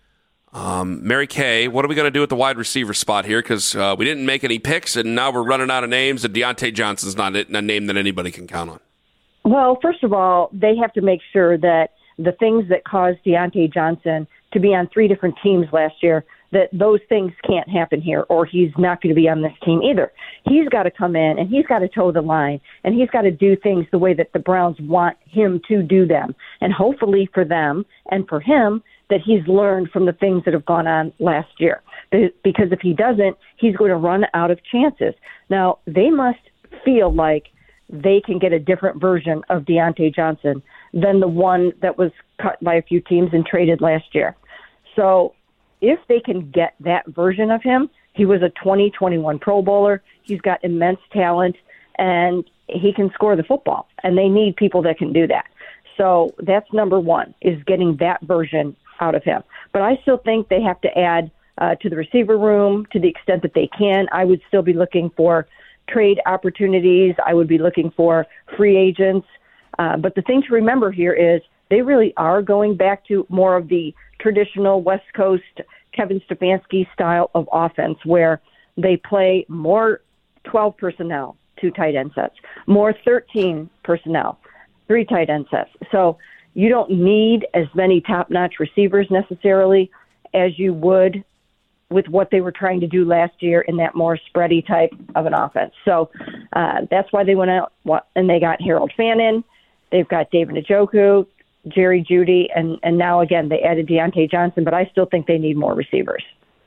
Um, Mary Kay, what are we going to do with the wide receiver spot here? Because uh, we didn't make any picks, and now we're running out of names, and Deontay Johnson's not a name that anybody can count on. Well, first of all, they have to make sure that the things that caused Deontay Johnson to be on three different teams last year, that those things can't happen here, or he's not going to be on this team either. He's got to come in, and he's got to toe the line, and he's got to do things the way that the Browns want him to do them. And hopefully for them and for him, that he's learned from the things that have gone on last year. Because if he doesn't, he's going to run out of chances. Now, they must feel like they can get a different version of Deontay Johnson than the one that was cut by a few teams and traded last year. So if they can get that version of him, he was a twenty twenty-one Pro Bowler. He's got immense talent, and he can score the football. And they need people that can do that. So that's number one, is getting that version out of him. But I still think they have to add uh, to the receiver room to the extent that they can. I would still be looking for trade opportunities. I would be looking for free agents. Uh, but the thing to remember here is they really are going back to more of the traditional West Coast Kevin Stefanski style of offense, where they play more twelve personnel, two tight end sets, more thirteen personnel, three tight end sets. So you don't need as many top-notch receivers necessarily as you would with what they were trying to do last year in that more spready type of an offense. So uh, that's why they went out and they got Harold Fannin. They've got David Njoku, Jerry Jeudy, and, and now, again, they added Deontay Johnson, but I still think they need more receivers.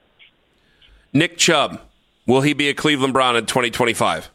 Nick Chubb, will he be a Cleveland Brown in twenty twenty-five?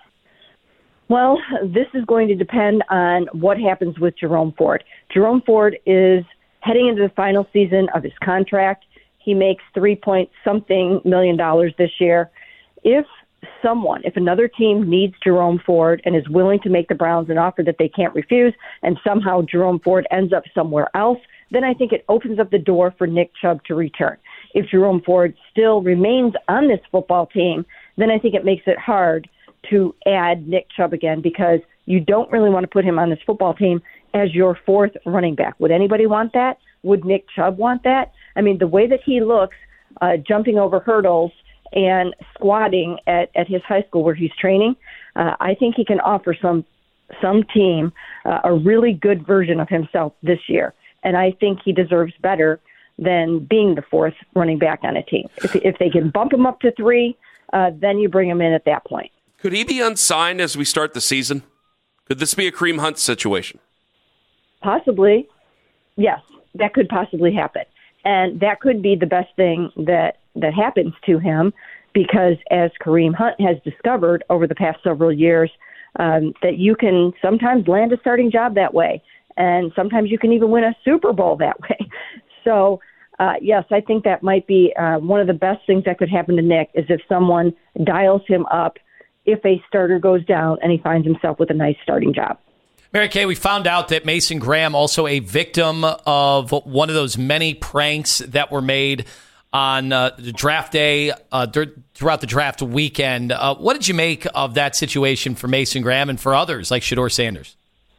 Well, this is going to depend on what happens with Jerome Ford. Jerome Ford is heading into the final season of his contract. He makes three point something million dollars this year. If someone, if another team needs Jerome Ford and is willing to make the Browns an offer that they can't refuse, and somehow Jerome Ford ends up somewhere else, then I think it opens up the door for Nick Chubb to return. If Jerome Ford still remains on this football team, then I think it makes it hard to add Nick Chubb again, because you don't really want to put him on this football team as your fourth running back. Would anybody want that? Would Nick Chubb want that? I mean, the way that he looks, uh, jumping over hurdles and squatting at, at his high school where he's training, uh, I think he can offer some some team uh, a really good version of himself this year. And I think he deserves better than being the fourth running back on a team. If, if they can bump him up to three, uh, then you bring him in at that point. Could he be unsigned as we start the season? Could this be a Kareem Hunt situation? Possibly. Yes, that could possibly happen. And that could be the best thing that, that happens to him, because as Kareem Hunt has discovered over the past several years, um, that you can sometimes land a starting job that way. And sometimes you can even win a Super Bowl that way. So, uh, yes, I think that might be uh, one of the best things that could happen to Nick, is if someone dials him up if a starter goes down and he finds himself with a nice starting job. Mary Kay, we found out that Mason Graham, also a victim of one of those many pranks that were made on uh, the draft day, uh, throughout the draft weekend. Uh, what did you make of that situation for Mason Graham and for others like Shedeur Sanders?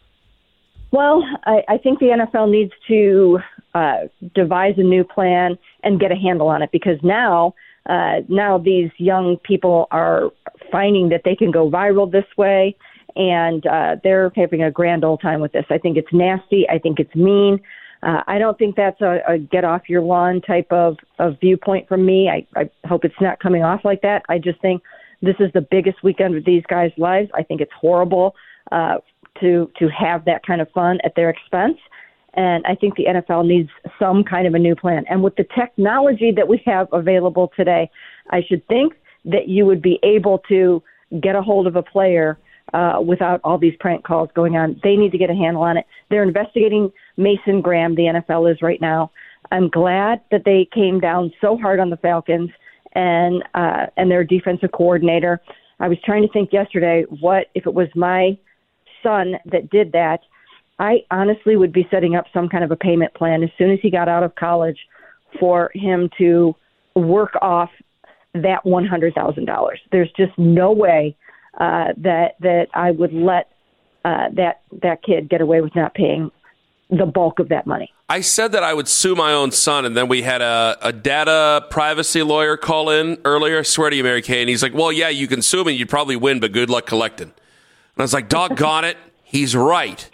Well, I, I think the N F L needs to uh, devise a new plan and get a handle on it, because now, uh, now these young people are finding that they can go viral this way, and uh, they're having a grand old time with this. I think it's nasty. I think it's mean. Uh, I don't think that's a, a get off your lawn type of, of viewpoint from me. I, I hope it's not coming off like that. I just think this is the biggest weekend of these guys' lives. I think it's horrible uh, to to have that kind of fun at their expense. And I think the N F L needs some kind of a new plan. And with the technology that we have available today, I should think that you would be able to get a hold of a player uh, without all these prank calls going on. They need to get a handle on it. They're investigating Mason Graham, the N F L is right now. I'm glad that they came down so hard on the Falcons and uh, and their defensive coordinator. I was trying to think yesterday, what if it was my son that did that? I honestly would be setting up some kind of a payment plan as soon as he got out of college for him to work off that one hundred thousand dollars. There's just no way uh, that that I would let uh, that that kid get away with not paying the bulk of that money. I said that I would sue my own son, and then we had a, a data privacy lawyer call in earlier. I swear to you, Mary Kay. And he's like, well, yeah, you can sue me. You'd probably win, but good luck collecting. And I was like, doggone it. He's right.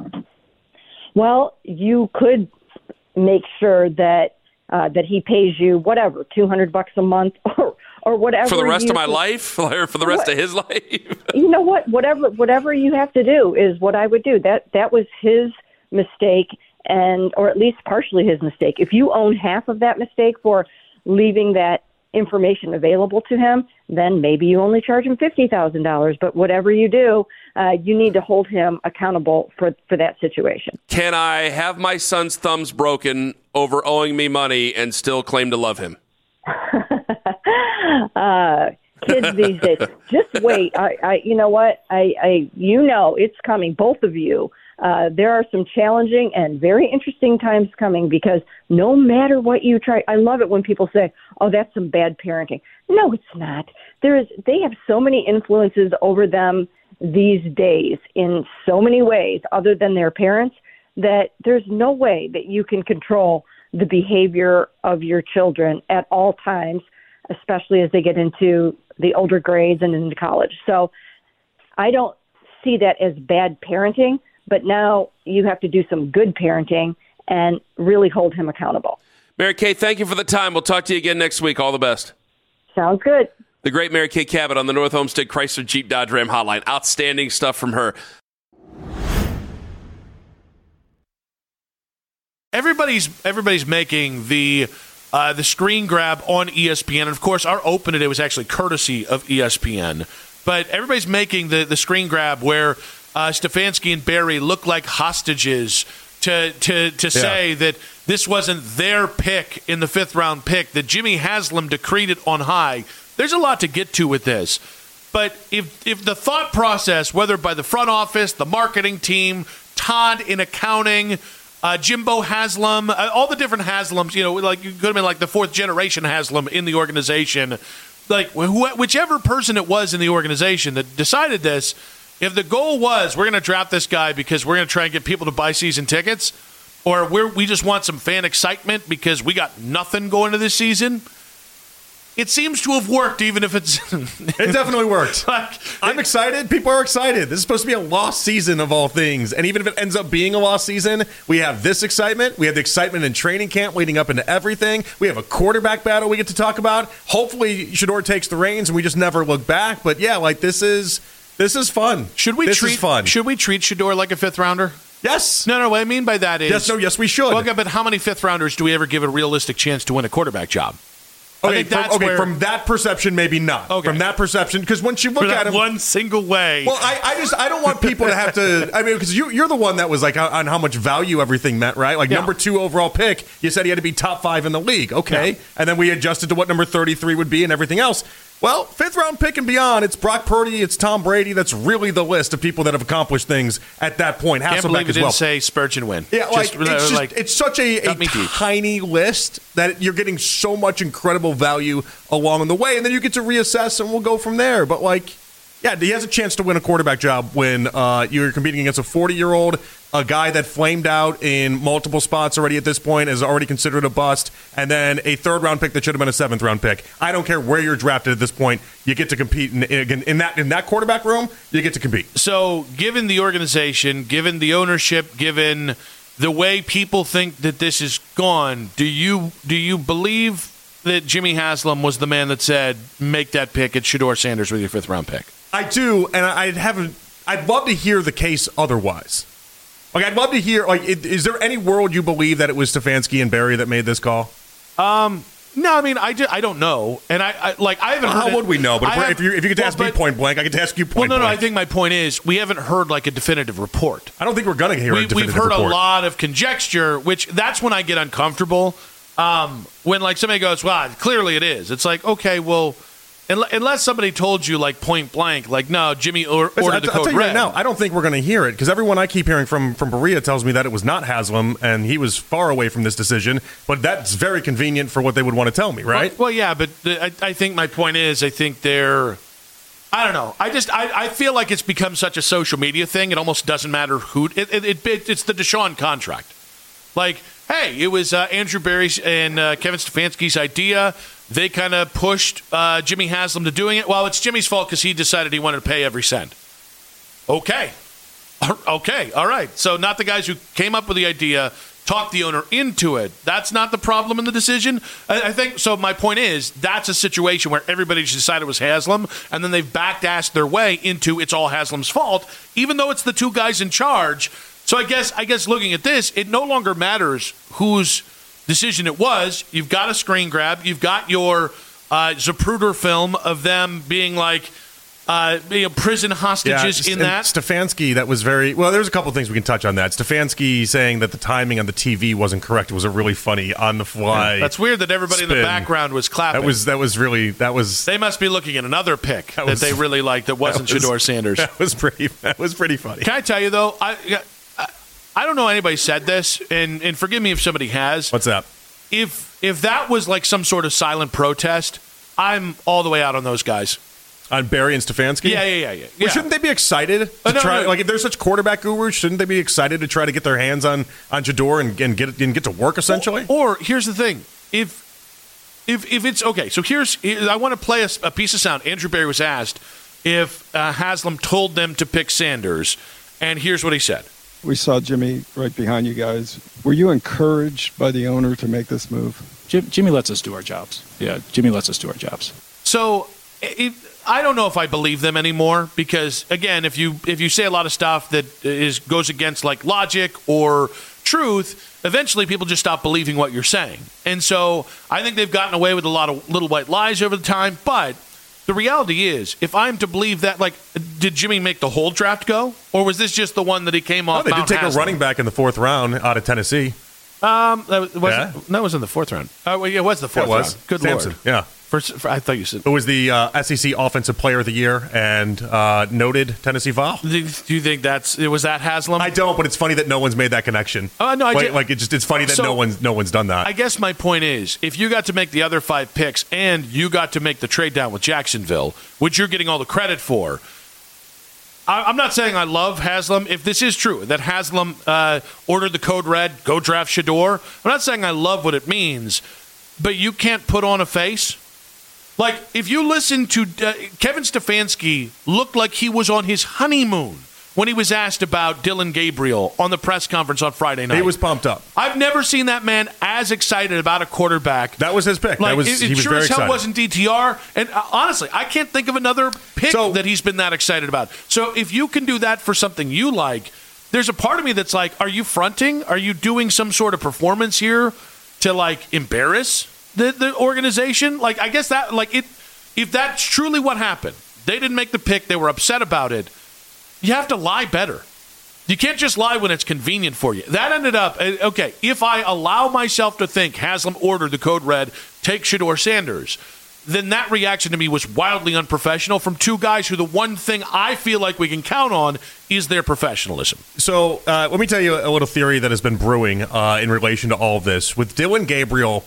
Well, you could make sure that uh, that he pays you whatever, two hundred bucks a month or or whatever. For the rest you, of my life? Or for the rest what, of his life? You know what? Whatever whatever you have to do is what I would do. That that was his mistake, and or at least partially his mistake. If you own half of that mistake for leaving that information available to him, then maybe you only charge him fifty thousand dollars. But whatever you do, uh, you need to hold him accountable for, for that situation. Can I have my son's thumbs broken over owing me money and still claim to love him? uh, kids these days, just wait. I, I, you know what? I, I, you know, it's coming. Both of you. Uh, there are some challenging and very interesting times coming, because no matter what you try, I love it when people say, oh, that's some bad parenting. No, it's not. There is, they have so many influences over them these days in so many ways other than their parents, that there's no way that you can control the behavior of your children at all times, especially as they get into the older grades and into college. So I don't see that as bad parenting. But now you have to do some good parenting and really hold him accountable. Mary Kay, thank you for the time. We'll talk to you again next week. All the best. Sounds good. The great Mary Kay Cabot on the North Homestead Chrysler Jeep Dodge Ram Hotline. Outstanding stuff from her. Everybody's everybody's making the uh, the screen grab on E S P N. And, of course, our open today was actually courtesy of E S P N. But everybody's making the, the screen grab where Uh, Stefanski and Barry look like hostages to to to yeah. say that this wasn't their pick in the fifth round pick, that Jimmy Haslam decreed it on high. There's a lot to get to with this. But if if the thought process, whether by the front office, the marketing team, Todd in accounting, uh, Jimbo Haslam, uh, all the different Haslams, you know, like you could have been like the fourth generation Haslam in the organization, like wh- whichever person it was in the organization that decided this, if the goal was we're going to draft this guy because we're going to try and get people to buy season tickets, or we're, we just want some fan excitement because we got nothing going to this season, it seems to have worked, even if it's... It definitely worked. Like, I'm excited. People are excited. This is supposed to be a lost season of all things. And even if it ends up being a lost season, we have this excitement. We have the excitement in training camp leading up into everything. We have a quarterback battle we get to talk about. Hopefully, Shedeur takes the reins and we just never look back. But yeah, like this is this is fun. Should we this treat is fun. Should we treat Shedeur like a fifth rounder? Yes. No, no. What I mean by that is... Yes, no, yes, we should. Okay, but how many fifth rounders do we ever give a realistic chance to win a quarterback job? Okay, from, okay where, from that perception, maybe not. Okay. From that perception, because once you look For that at him, one single way. Well, I, I just I don't want people to have to. I mean, because you, you're the one that was like on how much value everything meant, right? Like yeah. number two overall pick, you said he had to be top five in the league. Okay, yeah. And then we adjusted to what number thirty-three would be and everything else. Well, fifth round pick and beyond, it's Brock Purdy, it's Tom Brady. That's really the list of people that have accomplished things at that point. Can't Hasselbeck believe it as didn't well. say Spurgeon win. Yeah, like, just, it's, just, like, it's such a, a tiny list that you're getting so much incredible value along the way, and then you get to reassess, and we'll go from there. But, like, yeah, he has a chance to win a quarterback job when uh, you're competing against a forty-year-old, a guy that flamed out in multiple spots already at this point, is already considered a bust, and then a third-round pick that should have been a seventh-round pick. I don't care where you're drafted at this point. You get to compete in, in, in that in that quarterback room. You get to compete. So, given the organization, given the ownership, given the way people think that this is gone, do you do you believe that Jimmy Haslam was the man that said, make that pick at Shedeur Sanders with your fifth-round pick? I do, and I haven't. I'd love to hear the case otherwise. Like, I'd love to hear. Like, is there any world you believe that it was Stefanski and Barry that made this call? Um, no, I mean, I, just, I don't know, and I, I like I haven't. Well, heard how it. would we know? But I if, you if you could well, ask but, me point blank, I could ask you point well, no, blank. no. I think my point is we haven't heard like a definitive report. I don't think we're going to hear we, a definitive We've heard report. a lot of conjecture, which that's when I get uncomfortable. Um, when like somebody goes, "Well, clearly it is." It's like, okay, well. Unless somebody told you, like, point blank, like, no, Jimmy or, ordered Listen, the I'll code tell you red. right now, I don't think we're going to hear it because everyone I keep hearing from from Berea tells me that it was not Haslam and he was far away from this decision. But that's very convenient for what they would want to tell me, right? Well, well yeah, but the, I, I think my point is, I think they're. I don't know. I just I, I feel like it's become such a social media thing. It almost doesn't matter who. It, it, it, it it's the Deshaun contract. Like, hey, it was uh, Andrew Berry's and uh, Kevin Stefanski's idea. They kind of pushed uh, Jimmy Haslam to doing it. Well, it's Jimmy's fault because he decided he wanted to pay every cent. Okay. Okay. All right. So not the guys who came up with the idea, talked the owner into it. That's not the problem in the decision. I, I think, so my point is, that's a situation where everybody just decided it was Haslam, and then they've backdassed their way into it's all Haslam's fault, even though it's the two guys in charge. So I guess I guess looking at this, it no longer matters whose decision it was. You've got a screen grab. You've got your uh, Zapruder film of them being like uh, you know, prison hostages yeah, in that. Stefanski, that was very well. There's a couple of things we can touch on that. Stefanski saying that the timing on the T V wasn't correct was a really funny on the fly. Yeah, that's weird that everybody spin. in the background was clapping. That was that was really that was. They must be looking at another pick that, was, that they really liked that wasn't that was, Shedeur Sanders. That was pretty. That was pretty funny. Can I tell you though? I I, I don't know anybody said this, and and forgive me if somebody has. What's that? If if that was like some sort of silent protest, I'm all the way out on those guys. On Barry and Stefanski? Yeah, yeah, yeah, yeah. Well, yeah. shouldn't they be excited to uh, no, try? no. Like, if they're such quarterback gurus, shouldn't they be excited to try to get their hands on on Shedeur and, and get and get to work essentially? Or, or here's the thing: if if if it's okay, so here's I want to play a, a piece of sound. Andrew Berry was asked if uh, Haslam told them to pick Sanders, and here's what he said. We saw Jimmy right behind you guys. Were you encouraged by the owner to make this move? Jim, Jimmy lets us do our jobs. Yeah, Jimmy lets us do our jobs. So it, I don't know if I believe them anymore because, again, if you if you say a lot of stuff that is goes against like logic or truth, eventually people just stop believing what you're saying. And so I think they've gotten away with a lot of little white lies over the time, but the reality is, if I'm to believe that, like, did Jimmy make the whole draft go? Or was this just the one that he came off no, they Mount did take Haslam? a running back in the fourth round out of Tennessee. Um, that was, yeah. that was in the fourth round. Oh, well, yeah, it was the fourth it was. round. Good Samson. Lord. Yeah. For, for, I thought you said it was the uh, S E C Offensive Player of the Year and uh, noted Tennessee Vol. Do, do you think that's was that Haslam? I don't, but it's funny that no one's made that connection. Oh no, I like, did. like it just it's funny that So, no one's no one's done that. I guess my point is, if you got to make the other five picks and you got to make the trade down with Jacksonville, which you're getting all the credit for. I, I'm not saying I love Haslam. If this is true, that Haslam uh, ordered the code red, go draft Shador. I'm not saying I love what it means, but you can't put on a face. Like, if you listen to uh, Kevin Stefanski looked like he was on his honeymoon when he was asked about Dylan Gabriel on the press conference on Friday night. He was pumped up. I've never seen that man as excited about a quarterback. That was his pick. Like, that was, it, it he was sure very as hell excited. wasn't D T R. And uh, honestly, I can't think of another pick so, that he's been that excited about. So if you can do that for something you like, there's a part of me that's like, are you fronting? Are you doing some sort of performance here to, like, embarrass the, the organization? Like, I guess that, like, it. If that's truly what happened, they didn't make the pick, they were upset about it, you have to lie better. You can't just lie when it's convenient for you. That ended up, okay, if I allow myself to think Haslam ordered the code red, take Shador Sanders, then that reaction to me was wildly unprofessional from two guys who the one thing I feel like we can count on is their professionalism. So uh, let me tell you a little theory that has been brewing uh, in relation to all of this. With Dylan Gabriel,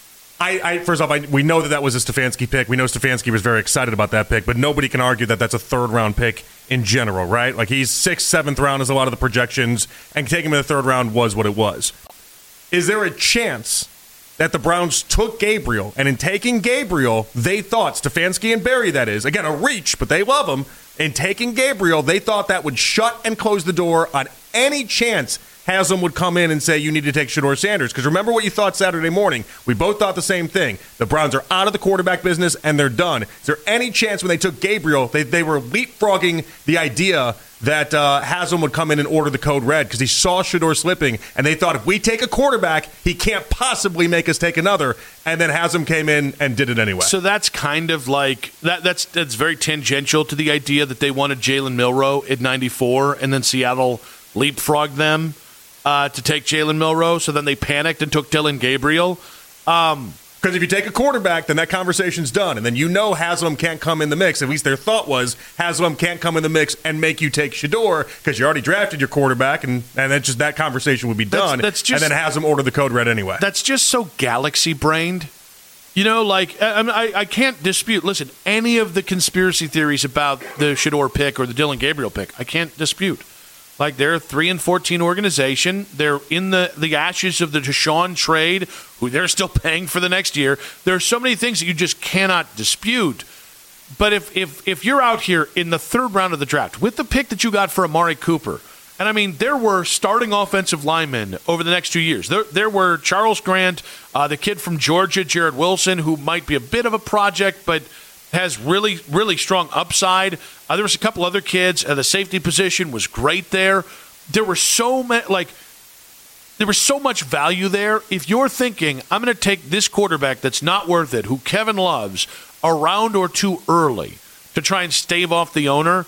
I, I first off, I, we know that that was a Stefanski pick. We know Stefanski was very excited about that pick, but nobody can argue that that's a third-round pick in general, right? Like, he's sixth, seventh round is a lot of the projections, and taking him in the third round was what it was. Is there a chance that the Browns took Gabriel, and in taking Gabriel, they thought, Stefanski and Barry, that is, again, a reach, but they love him, in taking Gabriel, they thought that would shut and close the door on any chance Haslam would come in and say, you need to take Shador Sanders. Because remember what you thought Saturday morning. We both thought the same thing. The Browns are out of the quarterback business, and they're done. Is there any chance when they took Gabriel, they, they were leapfrogging the idea that uh, Haslam would come in and order the code red because he saw Shador slipping, and they thought if we take a quarterback, he can't possibly make us take another. And then Haslam came in and did it anyway. So that's kind of like that. That's that's very tangential to the idea that they wanted Jalen Milroe at ninety-four, and then Seattle leapfrogged them uh, to take Jalen Milroe. So then they panicked and took Dylan Gabriel. Um, Because if you take a quarterback, then that conversation's done. And then you know Haslam can't come in the mix. At least their thought was Haslam can't come in the mix and make you take Shador because you already drafted your quarterback, and, and then just that conversation would be done. That's, that's just, and then Haslam ordered the code red anyway. That's just so galaxy-brained. You know, like, I, I, I can't dispute, listen, any of the conspiracy theories about the Shador pick or the Dylan Gabriel pick, I can't dispute. Like, they're a three and fourteen organization. They're in the, the ashes of the Deshaun trade, who they're still paying for the next year. There are so many things that you just cannot dispute. But if, if, if you're out here in the third round of the draft with the pick that you got for Amari Cooper, and I mean, there were starting offensive linemen over the next two years. There, there were Charles Grant, uh, the kid from Georgia, Jared Wilson, who might be a bit of a project, but has really, really strong upside. Uh, there was a couple other kids. Uh, the safety position was great there. There were so many, like, there was so much value there. If you're thinking, I'm going to take this quarterback that's not worth it, who Kevin loves, a round or two early to try and stave off the owner,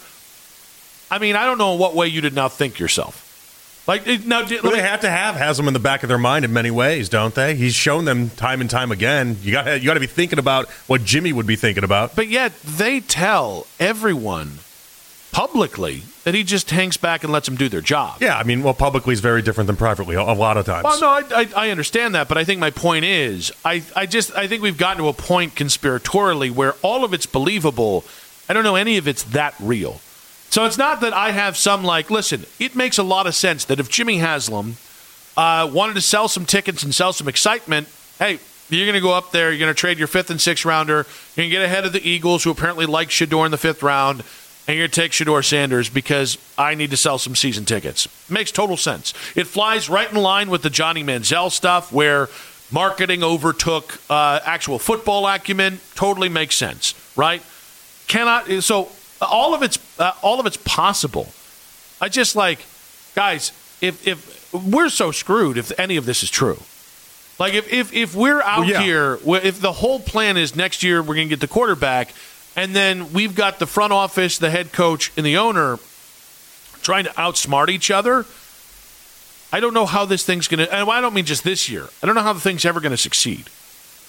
I mean, I don't know in what way you did not think yourself. Like, now, but they have to have Haslam in the back of their mind in many ways, don't they? He's shown them time and time again. You got you got to be thinking about what Jimmy would be thinking about. But yet they tell everyone publicly that he just hangs back and lets them do their job. Yeah, I mean, well, publicly is very different than privately a lot of times. Well, no, I, I, I understand that, but I think my point is, I, I just I think we've gotten to a point conspiratorially where all of it's believable. I don't know any of it's that real. So it's not that I have some, like, listen, it makes a lot of sense that if Jimmy Haslam uh, wanted to sell some tickets and sell some excitement, hey, you're going to go up there, you're going to trade your fifth and sixth rounder, you're going to get ahead of the Eagles, who apparently like Shador in the fifth round, and you're going to take Shador Sanders because I need to sell some season tickets. It makes total sense. It flies right in line with the Johnny Manziel stuff where marketing overtook uh, actual football acumen. Totally makes sense, right? Cannot, so... All of it's uh, all of it's possible. I just like, guys, if if we're so screwed if any of this is true. Like if if, if we're out well, yeah. here, if the whole plan is next year we're going to get the quarterback, and then we've got the front office, the head coach, and the owner trying to outsmart each other, I don't know how this thing's going to, and I don't mean just this year. I don't know how the thing's ever going to succeed.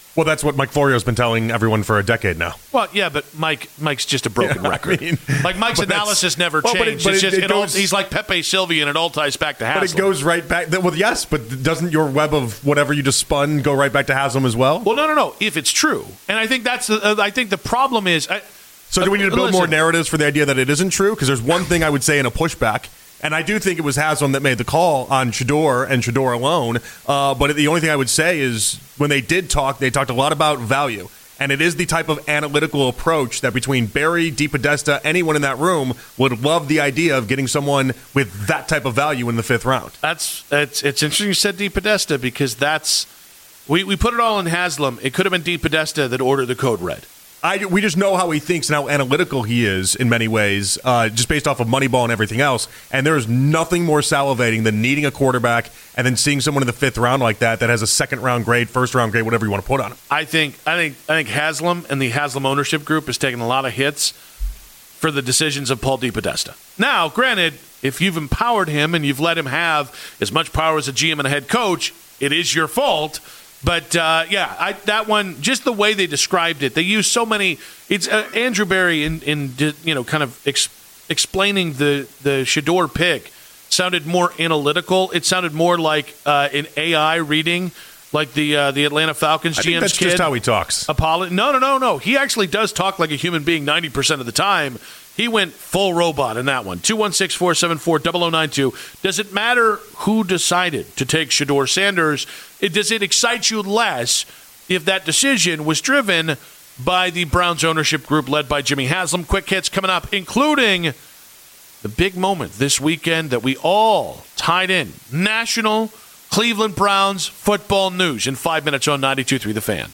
Well, that's what Mike Florio's been telling everyone for a decade now. Well, yeah, but Mike Mike's just a broken Yeah, record. I mean, like Mike's but that's- analysis never well, but it- changed. but it's it- just it it all, goes- he's like Pepe Sylvia, and it all ties back to Haslam. But it goes right back. Well, yes, but doesn't your web of whatever you just spun go right back to Haslam as well? Well, no, no, no. If it's true, and I think that's the, uh, I think the problem is. I, So do we need to build listen, more narratives for the idea that it isn't true? Because there's one thing I would say in a pushback, and I do think it was Haslam that made the call on Shedeur and Shedeur alone. Uh, but the only thing I would say is when they did talk, they talked a lot about value. And it is the type of analytical approach that between Barry, DePodesta, anyone in that room would love the idea of getting someone with that type of value in the fifth round. That's that's it's interesting you said DePodesta because that's we, we put it all in Haslam. It could have been DePodesta that ordered the code red. I, we just know how he thinks and how analytical he is in many ways, uh, just based off of Moneyball and everything else. And there is nothing more salivating than needing a quarterback and then seeing someone in the fifth round like that that has a second round grade, first round grade, whatever you want to put on him. I think I think I think Haslam and the Haslam ownership group has taken a lot of hits for the decisions of Paul DePodesta. Now, granted, if you've empowered him and you've let him have as much power as a G M and a head coach, it is your fault. But, uh, yeah, I, that one, just the way they described it, they used so many – it's uh, Andrew Berry in, in, you know, kind of ex, explaining the, the Shedeur pick sounded more analytical. It sounded more like uh, an A I reading, like the uh, the Atlanta Falcons I G M's think that's kid. just how he talks. Apollo. No, no, no, no. He actually does talk like a human being ninety percent of the time. He went full robot in that one. two one six, four seven four, zero zero nine two. Does it matter who decided to take Shedeur Sanders? It, does it excite you less if that decision was driven by the Browns ownership group led by Jimmy Haslam? Quick hits coming up, including the big moment this weekend that we all tied in. National Cleveland Browns football news in five minutes on ninety-two point three The Fan.